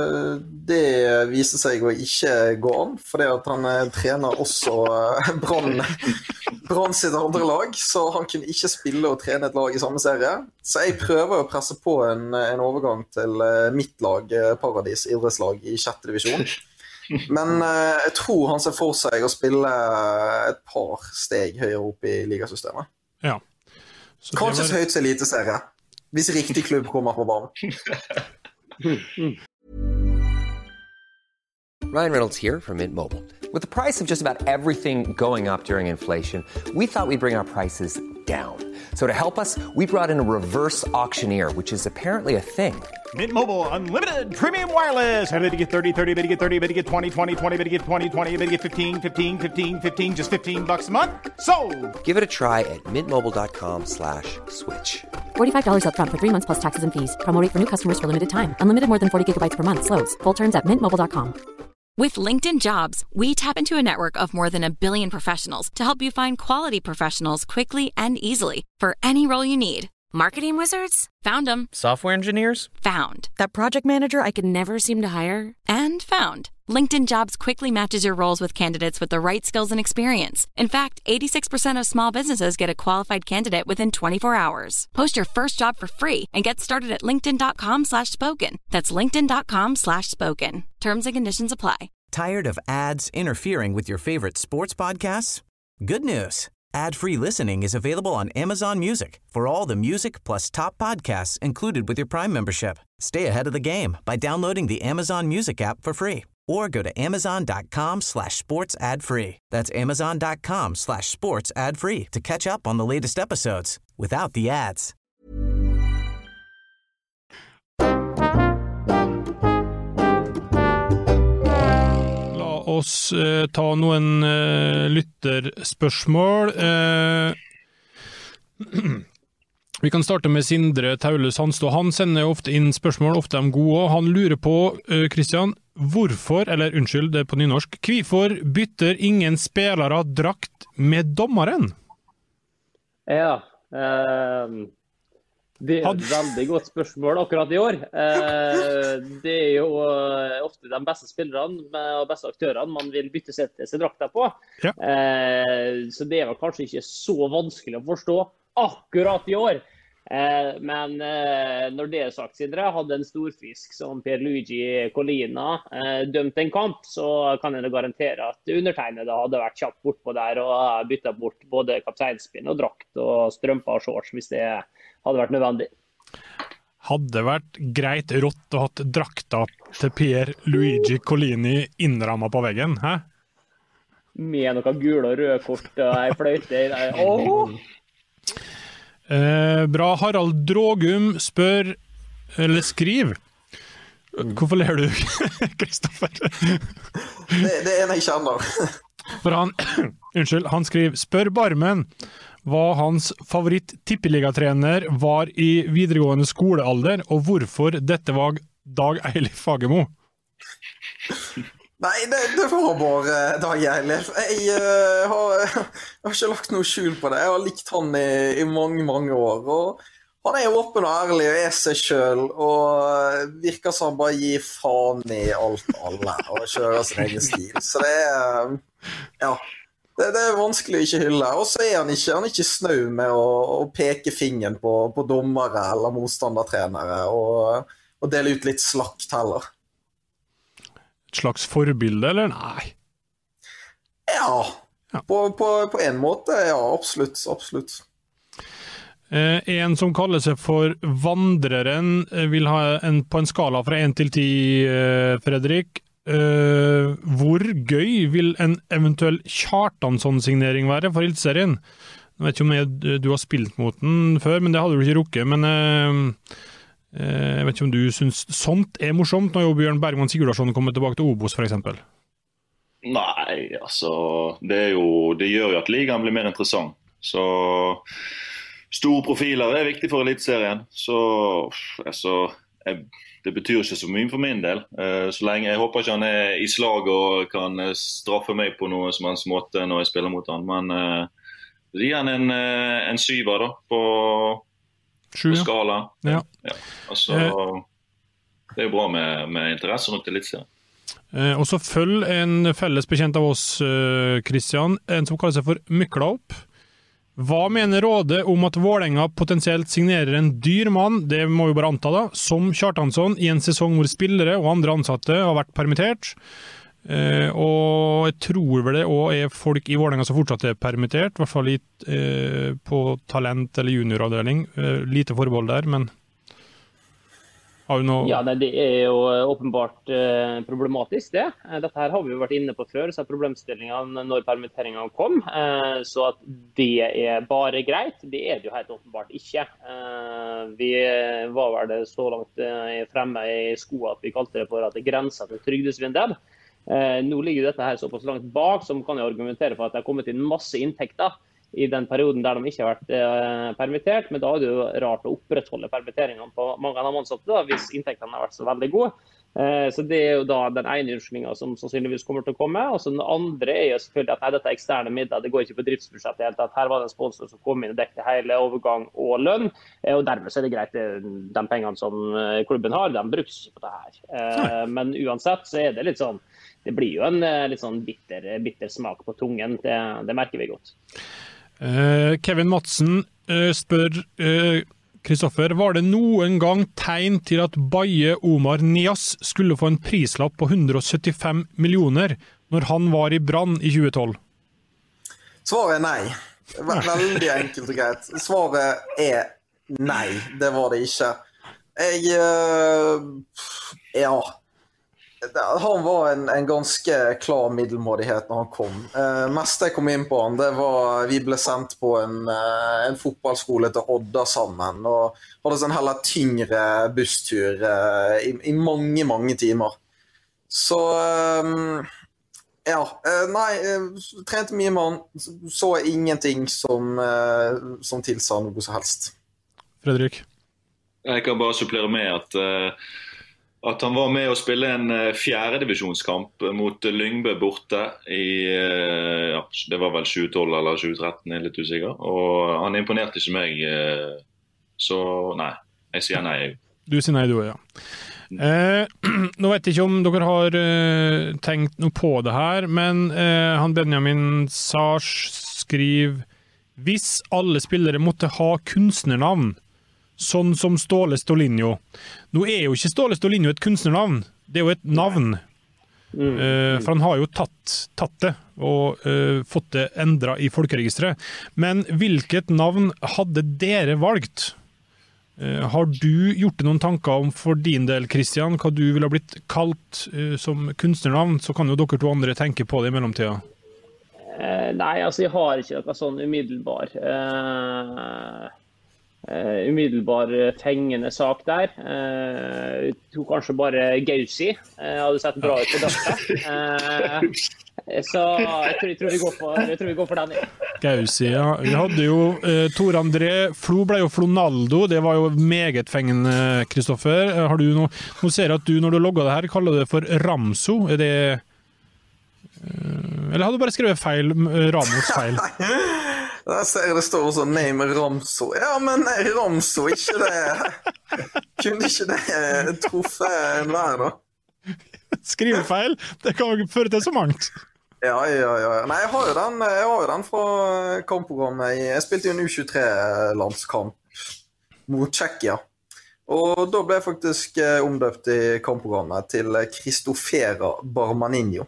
Det viste seg å ikke gå an, fordi at han trener også Brann, Brann sitt andre lag, så han kunne ikke spille og trene et lag i samme serie. Så jeg prøver å presse på en, en overgang til mitt lag, Paradis idrettslag i sjette divisjon. Men uh, jeg tror han ser for seg å spille et par steg høyere opp i ligasystemet. Ja. Så Kanskje var... så høyt som eliteserie, hvis riktig klubb kommer på banen. Ryan Reynolds here from Mint Mobile. With the price of just about everything going up during inflation, we thought we'd bring our prices down. So to help us, we brought in a reverse auctioneer, which is apparently a thing. Mint Mobile Unlimited Premium Wireless. How to get thirty, thirty, how to get thirty, how to get twenty, twenty, twenty, how to get twenty, twenty, how to get fifteen, fifteen, fifteen, fifteen, just fifteen bucks a month? Sold! Give it a try at mintmobile.com slash switch. forty-five dollars up front for three months plus taxes and fees. Promo rate for new customers for limited time. Unlimited more than forty gigabytes per month. Slows full terms at mint mobile dot com. With LinkedIn Jobs, we tap into a network of more than a billion professionals to help you find quality professionals quickly and easily for any role you need. Marketing wizards? Found them. Software engineers? Found. That project manager I could never seem to hire? And found. LinkedIn Jobs quickly matches your roles with candidates with the right skills and experience. In fact, eighty-six percent of small businesses get a qualified candidate within twenty-four hours. Post your first job for free and get started at linkedin.com slash spoken. That's linkedin.com slash spoken. Terms and conditions apply. Tired of ads interfering with your favorite sports podcasts? Good news. Ad-free listening is available on Amazon Music for all the music plus top podcasts included with your Prime membership. Stay ahead of the game by downloading the Amazon Music app for free or go to amazon.com slash sports ad free. That's amazon.com slash sports ad free to catch up on the latest episodes without the ads. La oss eh, ta noen eh, lytterspørsmål. Eh, vi kan starte med Sindre Taule Sandstå. Han sender ofte inn spørsmål, ofte er de gode. Han lurer på, eh, Christian, hvorfor, eller unnskyld, det er på nynorsk, hvorfor bytter ingen spillere drakt med dommeren? Ja, eh, det er et veldig godt spørsmål akkurat i år. Eh, det er jo ofte de beste spillerne og beste aktørene man vil bytte sette seg drakta på. Ja. Eh, så det er vel kanskje ikke så vanskelig å forstå akkurat i år. Eh, men eh, når det er sagt, Sindre, hadde en storfisk som Pierluigi Collina eh, dømt en kamp, så kan jeg garantere at undertegnede hadde vært kjapt bortpå der og byttet bort både kapteinspinn og drakt og strømper og shorts hvis det hadde vært nødvendig. Hadde vært greit rått å ha hatt drakta til Pierluigi Collini innrammet på veggen, hæ? Med noen gule og røde kort og ei fløyte. Åh! Eh, bra. Harald Drågum spør, eller skriv. Hvorfor ler du, Kristoffer? det, det er en jeg kjenner. For han, unnskyld, han skriver, spør Barmen hva hans favoritt-tippeligatrener var i videregående skolealder, og hvorfor dette var Dag Eilif Fagemo. Nei, det, det var bare Dag Eilif. Jeg, uh, har, jeg har ikke lagt noe skjul på det. Jeg har likt han i, i mange, mange år. Og han er åpen og ærlig og er seg selv, og virker som han bare gir faen i alt alle, og kjører sin egen stil. Så det er, ja, det, det er vanskelig å ikke hylle. Og så er han ikke, han er ikke snau med å, å peke fingeren på, på dommere eller motstandertrenere, og, og dele ut litt slakt heller. Et slags forbilde, eller? Nei. Ja, ja. På, på, på en måte, ja, absolutt, absolutt. Eh, en som kaller seg for Vandreren vil ha en, på en skala fra én til ti, eh, Fredrik. Eh, hvor gøy vil en eventuell Kjartansson-signering være for Eliteserien? Jeg vet ikke om jeg, du har spilt mot den før, men det hadde du ikke rukket, men... Eh, Jeg vet ikke om du synes sånt er morsomt når jo Bjørn Bergman Sigurdarsson kommer tilbake til Obos for eksempel? Nei, altså det, er jo, det gjør jo at ligaen blir mer interessant. Så store profiler er viktig for Eliteserien. Så altså, jeg, det betyr ikke så mye for min del. Så lenge, jeg håper ikke han er i slag og kan straffe meg på noe som hans måte når jeg spiller mot han. Men det gir han en, en syver da, på... Sju, på skala. Ja. Ja. Altså, eh, det er jo bra med, med interesse rundt Eliteserien. Eh, og så følg en felles bekjent av oss, eh, Christian, en som kaller seg for Mykla opp. Hva mener rådet om at Vålerenga potensielt signerer en dyr mann, det må vi bare anta da, som Kjartansson i en sesong hvor spillere og andre ansatte har vært permittert? Eh, og jeg tror vel det også er folk i Vålerenga som fortsatt er permittert, I hvert fall litt, eh, på talent- eller junioravdeling. Eh, lite forbehold der, men har du noe... Ja, nei, det er jo åpenbart eh, problematisk det. Eh, Dette her har vi jo vært inne på før, så er problemstillingen når permitteringene kom. Eh, så at det er bare greit, det er det jo helt åpenbart ikke. Eh, vi var vel det så langt eh, fremme I skoene at vi kalte det for at det grenser til trygdesvindel. Eh, nå ligger dette her såpass langt bak, som kan jeg argumentere for at det har kommet inn masse inntekter I den perioden der de ikke har vært eh, permittert, men da er det jo rart å opprettholde permitteringene på mange av de ansatte da, hvis inntektene har vært så veldig gode. Eh, så det er jo da den ene unnskyldningen som sannsynligvis kommer til å komme, og så den andre er jo selvfølgelig at nei, dette er eksterne midler, det går ikke på driftsbudsjettet helt, at her var det en sponsor som kom inn og dekte hele overgang og lønn, eh, og dermed så er det greit, de pengene som klubben har, de brukes ikke på det her. Eh, men uansett så er det litt sånn, det blir jo en litt sånn bitter, bitter smak på tungen, det, det merker vi godt. Uh, Kevin Madsen uh, spør Kristoffer, uh, var det noen gang tegn til at Baye Omar Nias skulle få en prislapp på hundre og syttifem millioner når han var I Brann I tjue tolv? Svaret er nei. Veldig enkelt og greit. Svaret er nei, det var det ikke. Jeg, uh, ja... Han var en, en ganske klar middelmådighet når han kom. Eh, mest jeg kom inn på han, det var vi ble sendt på en, eh, en fotballskole til Odda sammen, og hadde sånn heller tyngre busstur eh, i, i mange, mange timer. Så, eh, ja, eh, nei, eh, trente mye med han, så ingenting som, eh, som tilsa noe så helst. Fredrik? Jeg kan bare supplere med at... Eh, At han var med å spille en fjerde divisjonskamp mot Lyngby borte I, ja, det var vel tjue tolv eller tjue tretten, jeg er litt usikker. Og han imponerte ikke meg, så nei, jeg sier nei. Du sier nei, du ja. Eh, nå vet jeg ikke om dere har eh, tenkt noe på det her, men eh, han Benjamin Sars skriver, hvis alle spillere måtte ha kunstnernavn, sånn som Ståle Stolinho. Nå er jo ikke Ståle Stolinho et kunstnernavn, det er jo et navn. Mm. Uh, for han har jo tatt, tatt det og uh, fått det endret I folkeregistret. Men hvilket navn hadde dere valgt? Uh, har du gjort noen tanker om for din del, Christian, hva du ville ha blitt kalt uh, som kunstnernavn? Så kan jo dere to andre tenke på det I mellomtida. Uh, nei, altså jeg har ikke noe sånn umiddelbar... Uh... Uh, umiddelbar fengende sak der. Uh, jeg tror kanskje bare Gausi uh, hadde sett bra ut på dette. Uh, så jeg tror, jeg, tror vi går for, jeg tror vi går for den. Gausi, ja. Vi hadde jo uh, Tor André, Flo ble jo Flonaldo, det var jo meget fengende, Kristoffer. Uh, har du noe, nå ser jeg at du, når du logger det her, kaller det for Ramso. Er det... Uh, eller hadde du bare skrevet feil, uh, Ramos feil? Der ser jeg det står også name Ramso. Ja, men Ramso, ikke det. Kunne ikke det truffe en vær da? Skrive feil, det kan jo føre til så mangt. Ja, ja, ja. Nei, jeg har jo den, jeg har jo den fra kampprogrammet. Jeg spilte jo en U tjuetre-landskamp mot Tsjekkia. Og da ble jeg faktisk omdøpt I kampprogrammet til Kristofera Barmaninho.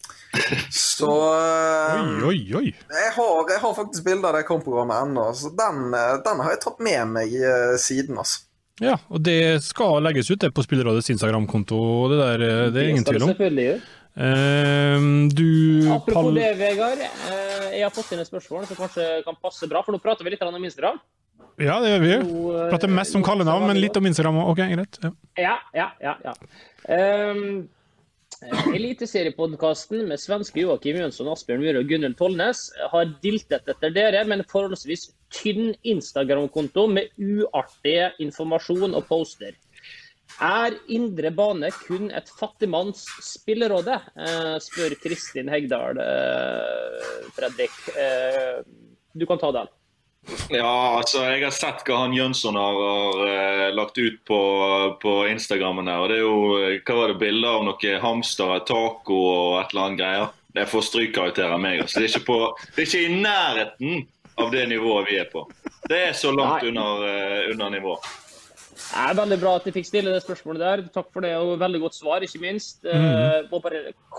Så oi, oi, oi. Jeg, har, jeg har faktisk bilder av det kampprogrammet ennå, så den, den har jeg tatt med meg siden, altså. Ja, og det skal legges ut det på Spillerådets Instagram-konto, det der, det er ingen tvil om. Det skal selvfølgelig gjøre. Uh, du... Apropos det, Vegard, uh, jeg har fått inn et spørsmål som kanskje kan passe bra, for nå prater vi litt om Instagram. Ja, det gjør vi. Vi prater mest om kallenavn, men litt om Instagram. Ok, greit. Ja, ja, ja. ja. Um, Eliteseriepodcasten med svenske Joakim Jönsson, Asbjørn Myhre og Gunnel Tollnes har diltet etter dere, men forholdsvis tynn Instagram-konto med uartige informasjon og poster. Er Indre Bane kun et fattigmanns spilleråde? Eh, spør Kristin Hegdal, eh, Fredrik. Eh, du kan ta den. Ja, altså jeg har sett hva han Jønsson har, har uh, lagt ut på, på Instagrammen her, og det er jo, hva var det, bilder av noen hamster, taco og et eller annet greier. Det får strykkarakter av meg, altså. Det er ikke, på, det er ikke I nærheten av det nivået vi er på. Det er så langt under, uh, under nivå. Det er veldig bra at jeg fikk stille det spørsmålet der. Takk for det, og veldig godt svar, ikke minst. Mm. Uh, bare kort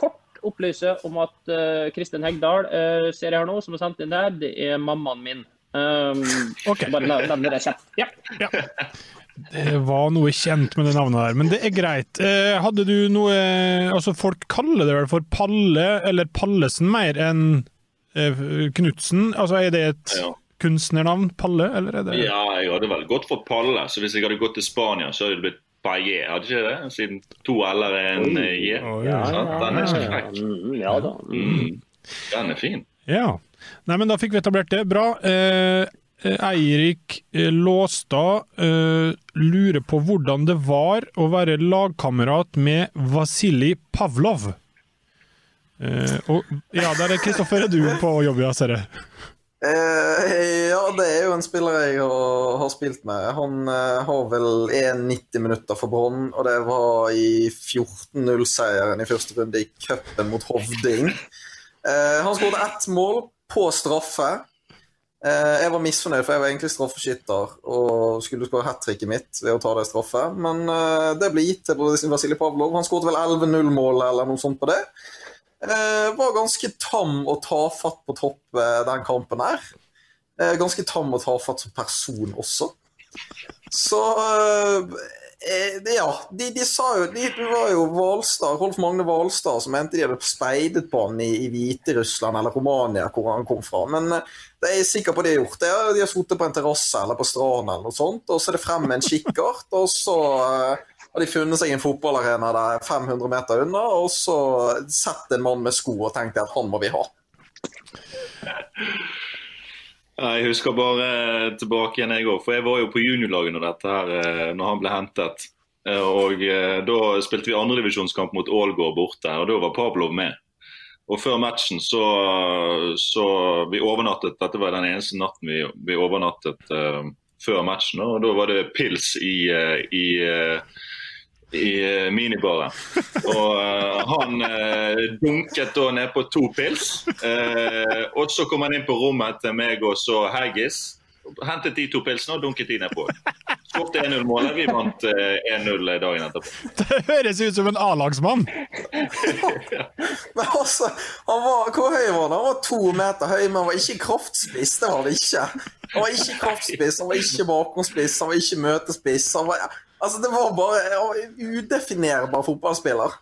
opplyse om at uh, Kristin Hegdal uh, ser jeg her nå, som har sendt inn der, det er mammaen min. Um, Ok. Bare nevner det kjent. Ja. Ja. Det var noe kjent med det navnet her, men det er greit. Eh, hadde du noe... Altså, folk kaller det vel for Palle, eller Pallesen mer enn eh, Knudsen? Altså, er det et Ja. kunstnernavn, Palle, eller er det... Ja, jeg hadde vel gått for Palle, så hvis jeg hadde gått til Spania, så hadde det blitt Paille, hadde ikke det? Siden to L-er er en eh, J. Ja, Sant? ja, Den er så ja, frekk. mm, ja da. Mm. Den er fin. Ja. Nei, men da fikk vi etablert det. Bra. Eh, Eirik eh, Låstad eh, lurer på hvordan det var å være lagkamerat med Vasilij Pavlov. Eh, og ja, der er Kristoffer, er du på jobb, ja, ser jeg. Eh, ja, det er jo en spiller jeg har, har spilt med. Han eh, har vel nitti minutter for Brann, og det var i fjorten null-seieren i første runde i cupen mot Hovding. Eh, han skåret ett mål på straffe. Eh, jeg var misfornøyd, for jeg var egentlig straffeskytter og skulle skåre hat-tricket mitt ved å ta det straffe. Men eh, det ble gitt til Vasilij Pavlov. Han skåret vel elleve null-mål eller noe sånt på det. Eh, var ganske tam å ta fatt på topp eh, den kampen her. Eh, ganske tam å ta fatt som person også. Så eh, ja, de, de sa jo, de, det var jo Valstad, Rolf Magne Valstad, som mente de hadde speidet på han i, i Hviterussland eller Romania, hvor han kom fra. Men eh, det er jeg sikker på det de har gjort. Det. De har suttet på en terrasse eller på stranden eller noe sånt, og så er det frem med en kikkert, og så... Eh, har de funnet seg en fotballarena der fem hundre meter unna, og så sett en mann med sko og tenkte at han må vi ha. Jeg husker bare tilbake igjen jeg også, for jeg var jo på juniorlaget når dette her, når han ble hentet. Og da spilte vi andredivisjonskamp mot Ålgård borte, og da var Pavlov med. Og før matchen så, så vi overnattet, dette var den eneste natten vi, vi overnattet uh, før matchen, og da var det pils i... Uh, i uh, i minibaren. Og uh, han uh, dunket da ned på to pils. Uh, og så kom han inn på rommet til meg og så Haggis. Hentet de to pilsene og dunket de ned på. Skåret en null-målet. Vi vant uh, en null dagen etterpå. Det høres ut som en A-lagsmann. Men altså, han var, hvor høy var han? Han var to meter høy, men han var ikke kraftspiss. Det var det ikke. Han var ikke kraftspiss, han var ikke bakomspiss, han var ikke møtespiss. Han var... Altså, det var bare en udefinerbar fotballspiller.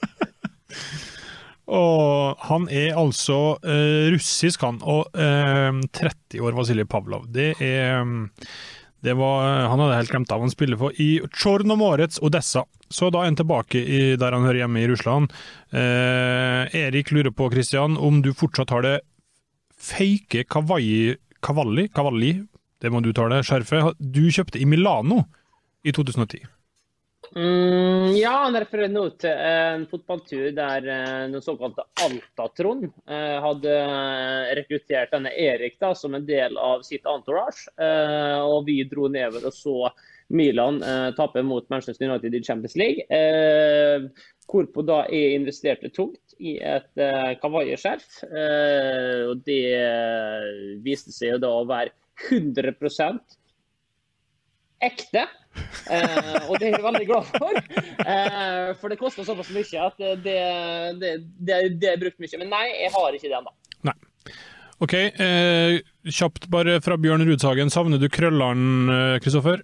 Og han er altså eh, russisk, han, og eh, tretti år, Vasilij Pavlov. Det er... Det var, han hadde helt glemt av han spiller for i Chornomorets Odessa. Så da er han tilbake i, der han hører hjemme i Russland. Eh, Erik lurer på, Christian, om du fortsatt har det fake kavalli, kavalli, kavalli, det må du ta det, skjerfet, du kjøpte i Milano i to tusen og ti. Mm, ja, han refererer nå til en fotballtur der uh, den såkalte Altatron uh, hadde rekruttert denne Erik da, som en del av sitt entourage, uh, og vi dro nedover og så Milan uh, tappe mot Manchester United i Champions League, uh, hvorpå da jeg investerte tungt i et uh, kavalierskjerf, uh, og det uh, viste seg jo da å være hundre prosent ekte. Uh, og det er jeg veldig glad for, uh, for det koster såpass mye at det, det, det, det er brukt mye, men nei, jeg har ikke det enda. Nei. Ok, eh, kjapt bare fra Bjørn Rudsagen, savner du krølleren, Kristoffer?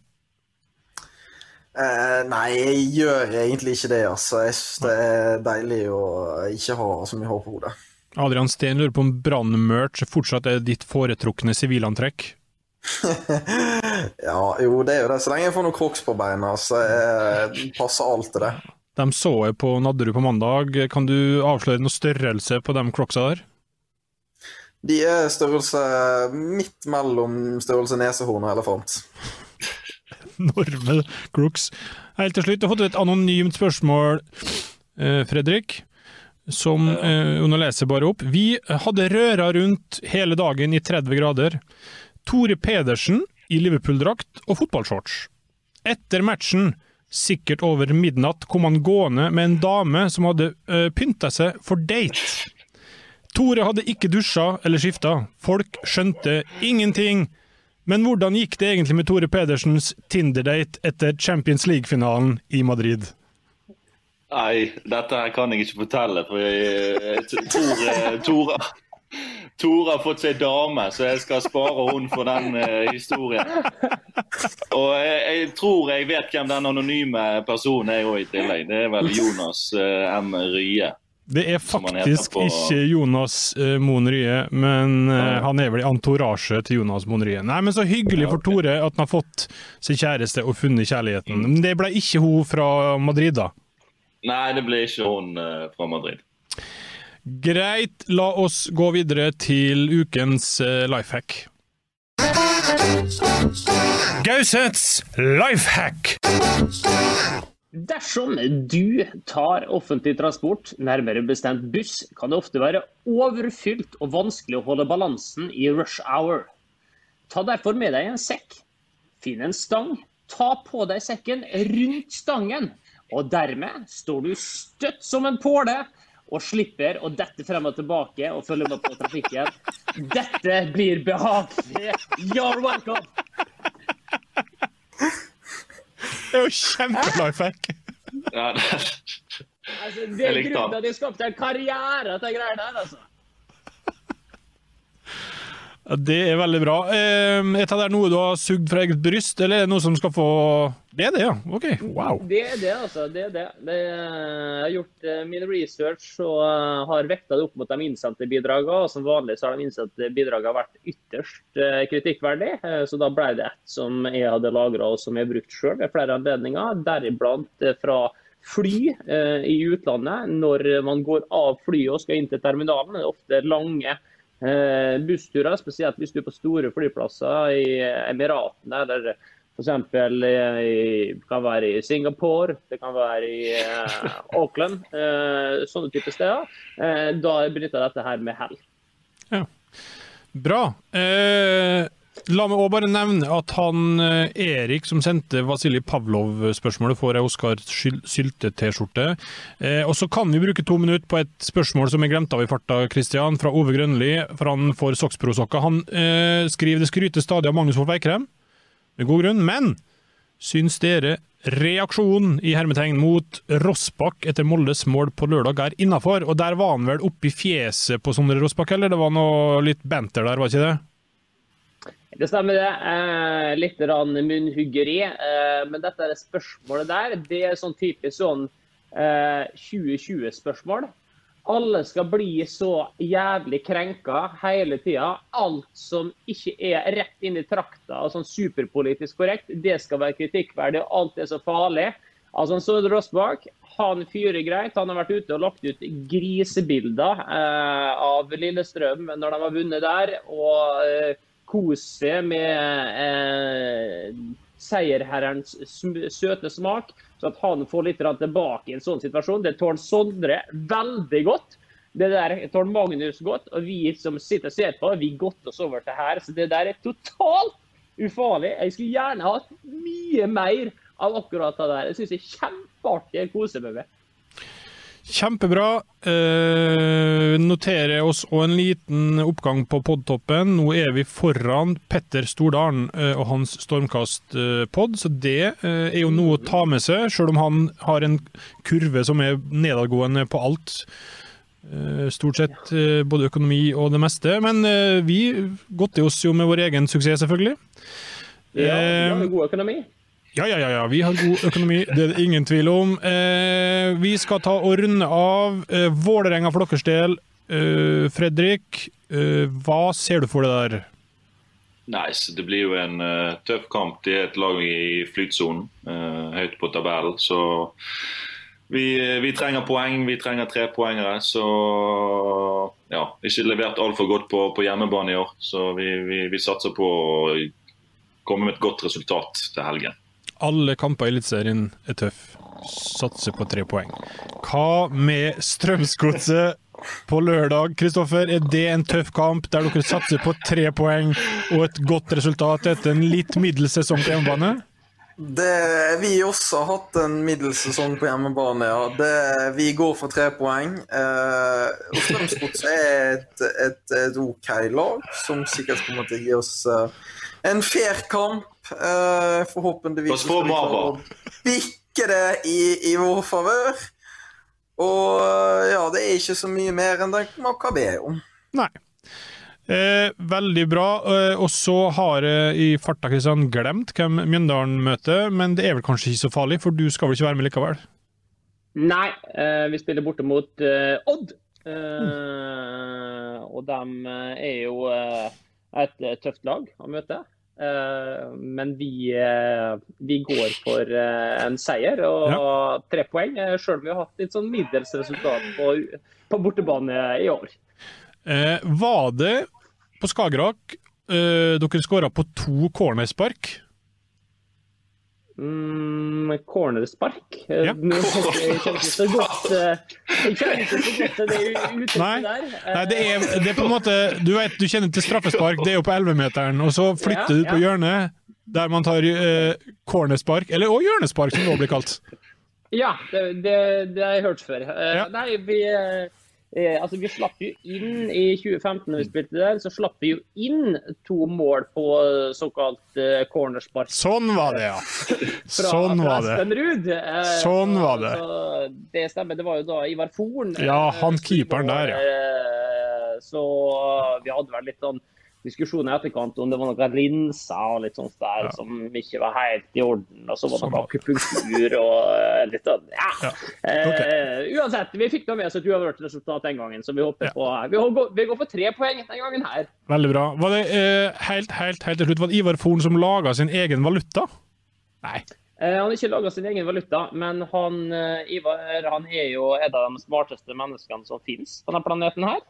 Uh, nei, jeg gjør egentlig ikke det, altså. Jeg synes det er deilig å ikke ha så mye hår på hodet. Adrian Steen lurer på om brandmerch fortsatt er ditt foretrukne sivilantrekk. Ja, jo, det er jo det. Så lenge jeg får noen crocs på beina, så jeg passer alt til det. De så jeg på Nadderud på mandag. Kan du avsløre noe størrelse på de crocsa der? De er størrelse midt mellom størrelse nesehorn og elefant. Enorme crocs. Helt til slutt, jeg har fått et anonymt spørsmål, Fredrik, som eh, hun leser bare opp. Vi hadde røra rundt hele dagen i tretti grader. Tore Pedersen i Liverpool-drakt og fotballshorts. Etter matchen, sikkert over midnatt, kom han gående med en dame som hadde uh, pyntet seg for date. Tore hadde ikke dusja eller skiftet. Folk skjønte ingenting. Men hvordan gikk det egentlig med Tore Pedersens Tinder-date etter Champions League-finalen i Madrid? Nei, dette her kan jeg ikke fortelle, for jeg, jeg tror Tora, Tora har fått seg dame, så jeg skal spare hun for den uh, historien. Og jeg, jeg tror jeg vet hvem den anonyme personen er også i tillegg. Det er vel Jonas uh, M. Rye. Det er faktisk på... ikke Jonas uh, Moen Rye, men uh, ja. Han er vel i entourage til Jonas Moen Rye. Nei, men så hyggelig for Tore at han har fått sin kjæreste og funnet kjærligheten. Men det ble ikke hun fra Madrid da? Nei, det ble ikke hun uh, fra Madrid. Greit, la oss gå videre til ukens uh, lifehack. Gausets lifehack! Dersom du tar offentlig transport, nærmere bestemt buss, kan det ofte være overfylt og vanskelig å holde balansen i rush hour. Ta derfor med deg en sekk. Finn en stang, ta på deg sekken rundt stangen, og dermed står du støtt som en påle og slipper å dette frem og tilbake og følge med på trafikken. Dette blir behagelig. You're welcome! Det er jo kjempe-lifehack. Ja, det, altså, det er grunnen til at de skapte en karriere til greier der, altså. Det er veldig bra. Er det noe du har sugd fra eget bryst, eller er det noe som skal få... Det er det, ja. Ok, wow. Det er det, altså. Det er det. det er... Jeg har gjort min research og har vektet det opp mot de innsendte bidragene, og som vanlig så har de innsendte bidragene vært ytterst kritikkverdig, så da ble det et som jeg hadde lagret og som jeg brukt selv ved flere anledninger, deriblant fra fly i utlandet. Når man går av fly og skal inn til terminalen, det er ofte lange Eh, bussturer, spesielt hvis du er på store flyplasser i Emiratene, eller for eksempel i, kan være i Singapore, det kan være i eh, Auckland, eh, sånne type steder. Eh, da benytter jeg dette her med hell. Ja. Bra. Eh, la meg også bare nevne at han Erik som sendte Vasilij Pavlov-spørsmålet får jeg Oskar Sylte-t-skjorte. Eh, og så kan vi bruke to minutter på et spørsmål som jeg glemte av i farta, Kristian, fra Ove Grønli, for han får Soxpro-sokka. Han eh, skriver det skryter stadig av Magnus Wolff Eikrem, med god grunn, men syns dere reaksjonen i hermetegn mot Rossbakk etter Moldes mål på lørdag er innenfor? Og der var han vel oppe i fjeset på Sondre Rossbakk, eller det var noe litt banter der, var ikke det? Det stemmer det. Eh, litt rann munnhuggeri, eh, men dette er spørsmålet der. Det er sånn typisk sånn eh, tjue tjue-spørsmål. Alle skal bli så jævlig krenka hele tiden. Alt som ikke er rett inn i trakta og sånn superpolitisk korrekt, det skal være kritikkverdig, og alt er så farlig. Altså, Sondre Rossbakk, han fyrer greit. Han har vært ute og lagt ut grisebilder eh, av Lillestrøm når de har vunnet der, og eh, kose med eh, seierherrens søte smak, så at han får litt tilbake i en sånn situasjon. Det tåler Sondre veldig godt. Det der tåler Magnus godt, og vi som sitter og ser på, vi godt oss over til her. Så det der er totalt ufarlig. Jeg skulle gjerne hatt mye mer av akkurat det der. Jeg synes det er kjempeartig å kose med meg. Kjempebra. Eh, noterer oss og en liten oppgang på poddtoppen. Nå er vi foran Petter Stordalen eh, og hans Stormkast-podd, så det eh, er jo noe å ta med seg, selv om han har en kurve som er nedadgående på alt. Eh, stort sett eh, både økonomi og det meste, men eh, vi godter oss jo med vår egen suksess, selvfølgelig. Ja, vi har god økonomi. Ja, ja, ja, ja, vi har god økonomi, det er det ingen tvil om. Eh, vi skal ta og runde av eh, Vålerenga for deres del. Eh, Fredrik, eh, hva ser du for det der? Nei, det blir jo en uh, tøff kamp. Det er et lag i flytsonen, uh, høyt på tabellen, så vi, vi trenger poeng, vi trenger tre poengere, så ja, ikke levert alt for godt på, på hjemmebane i år, så vi, vi, vi satser på å komme med et godt resultat til helgen. Alle kamper i Eliteserien er tøff. Satser på tre poeng. Hva med Strømsgodset på lørdag? Kristoffer, er det en tøff kamp der dere satser på tre poeng og et godt resultat etter en litt middelsesong på hjemmebane? Det, vi også har hatt en middelsesong på hjemmebane, ja. Det, vi går for tre poeng. Eh, og Strømsgodset er et, et, et ok lag, som sikkert kommer til å gi oss uh, en fair kamp. Uh, forhåpentligvis vi klarer å bikke det i, i vår favør. Og ja, det er ikke så mye mer enn det man kan be om. Nei. Eh, veldig bra, eh, og så har jeg i farta Kristian glemt hvem Mjøndalen møter, men det er vel kanskje ikke så farlig, for du skal vel ikke være med likevel? Nei, eh, vi spiller borte mot eh, Odd, eh, mm. og de er jo eh, et tøft lag å møte, eh, men vi, eh, vi går for eh, en seier og ja. tre poeng, selv om vi har hatt litt sånn middels resultat på, på bortebane i år. Eh, var det på Skagerrak eh, dere skåret på to cornerspark? Mm, cornerspark? Ja. Jeg kjenner ikke så godt Jeg kjenner ikke så godt det uttrykket der. Nei, det er, det er på en måte du vet, du kjenner til straffespark, det er jo på elleve-meteren, og så flytter ja, du på ja. hjørnet der man tar eh, cornerspark, eller også hjørnespark som det også blir kalt. Ja, det, det, det har jeg hørt før. Uh, ja. Nei, vi Eh, altså vi slapp jo inn i tjue femten når vi spilte der, så slapp vi jo inn to mål på såkalt eh, cornerspark. Sånn var det, ja. Sånn var det. Stenrud. Eh, sånn var det. Så, det stemmer, det var jo da Ivar Forn. Ja, han keeperen der, ja. Eh, så vi hadde vel litt sånn diskusjon i etterkant om det var noen linser og litt sånt der ja. som ikke var helt i orden, og så var det sånn. Noe akupunktur og litt sånn, ja. ja. Okay. Uh, uansett, vi fikk noe med oss et uavgjort resultat den gangen, så vi håper ja. på, vi går, vi går for tre poeng den gangen her. Veldig bra. Var det uh, helt, helt, helt til slutt, var det Ivar Forn som laget sin egen valuta? Nei. Uh, han har ikke laget sin egen valuta, men han, uh, Ivar, han er jo en av de smarteste menneskene som finnes på denne planeten her.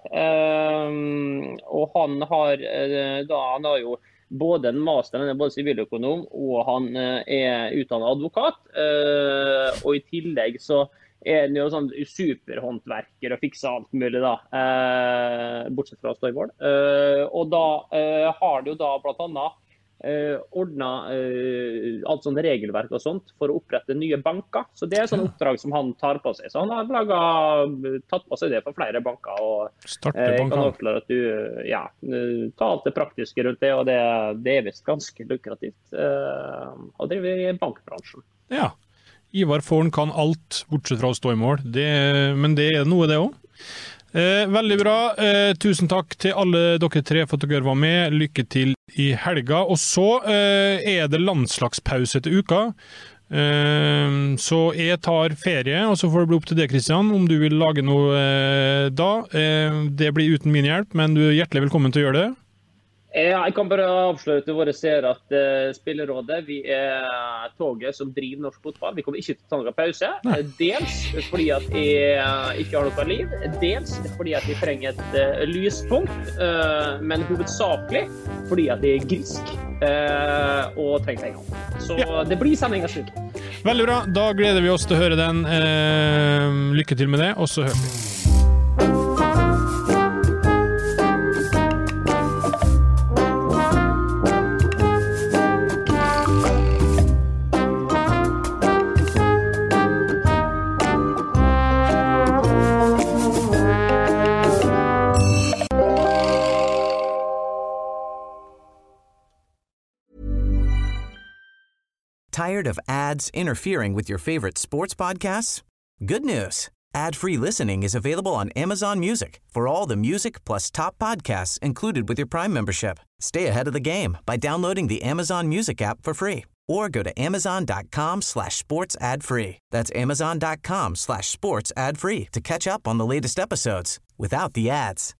Uh, og han har, uh, da, han har jo både en master, han er både siviløkonom, og han uh, er utdannet advokat. Uh, og i tillegg så er han jo sånn superhåndverker og fikser alt mulig da, uh, bortsett fra å stå i mål. Uh, og da uh, har det jo da blant annet Uh, ordnet uh, alt sånn regelverk og sånt for å opprette nye banker. Så det er sånn oppdrag som han tar på seg. Så han har laget, tatt på seg det for flere banker. Og Starte uh, kan avklare at du ja, uh, tar alt det praktiske rundt det, og det, det er vist ganske lukrativt. Uh, og det er vi i bankbransjen. Ja, Ivar Forn kan alt bortsett fra å stå i mål. Det, men det er noe det også. Eh, veldig bra. Eh, tusen takk til alle dere tre for at dere var med. Lykke til i helga. Og så eh, er det landslagspause til uka. Eh, så jeg tar ferie, og så får det bli opp til deg, Kristian, om du vil lage noe eh, da. Eh, det blir uten min hjelp, men du er hjertelig velkommen til å gjøre det. Ja, jeg kan bare avsløre til våre seere at uh, Spillerådet, vi er toget som driver norsk fotball. Vi kommer ikke til å ta noen pause. Nei. Dels fordi at jeg uh, ikke har noe liv. Dels fordi at jeg trenger et uh, lyspunkt. Uh, men hovedsakelig fordi at jeg er grisk uh, og trenger penger. Så ja. Det blir sending neste uke. Veldig bra. Da gleder vi oss til å høre den. Uh, lykke til med det, og så hører vi. Tired of ads interfering with your favorite sports podcasts? Good news. Ad-free listening is available on Amazon Music for all the music plus top podcasts included with your Prime membership. Stay ahead of the game by downloading the Amazon Music app for free or go to amazon.com slash sports ad free. That's amazon.com slash sports ad free to catch up on the latest episodes without the ads.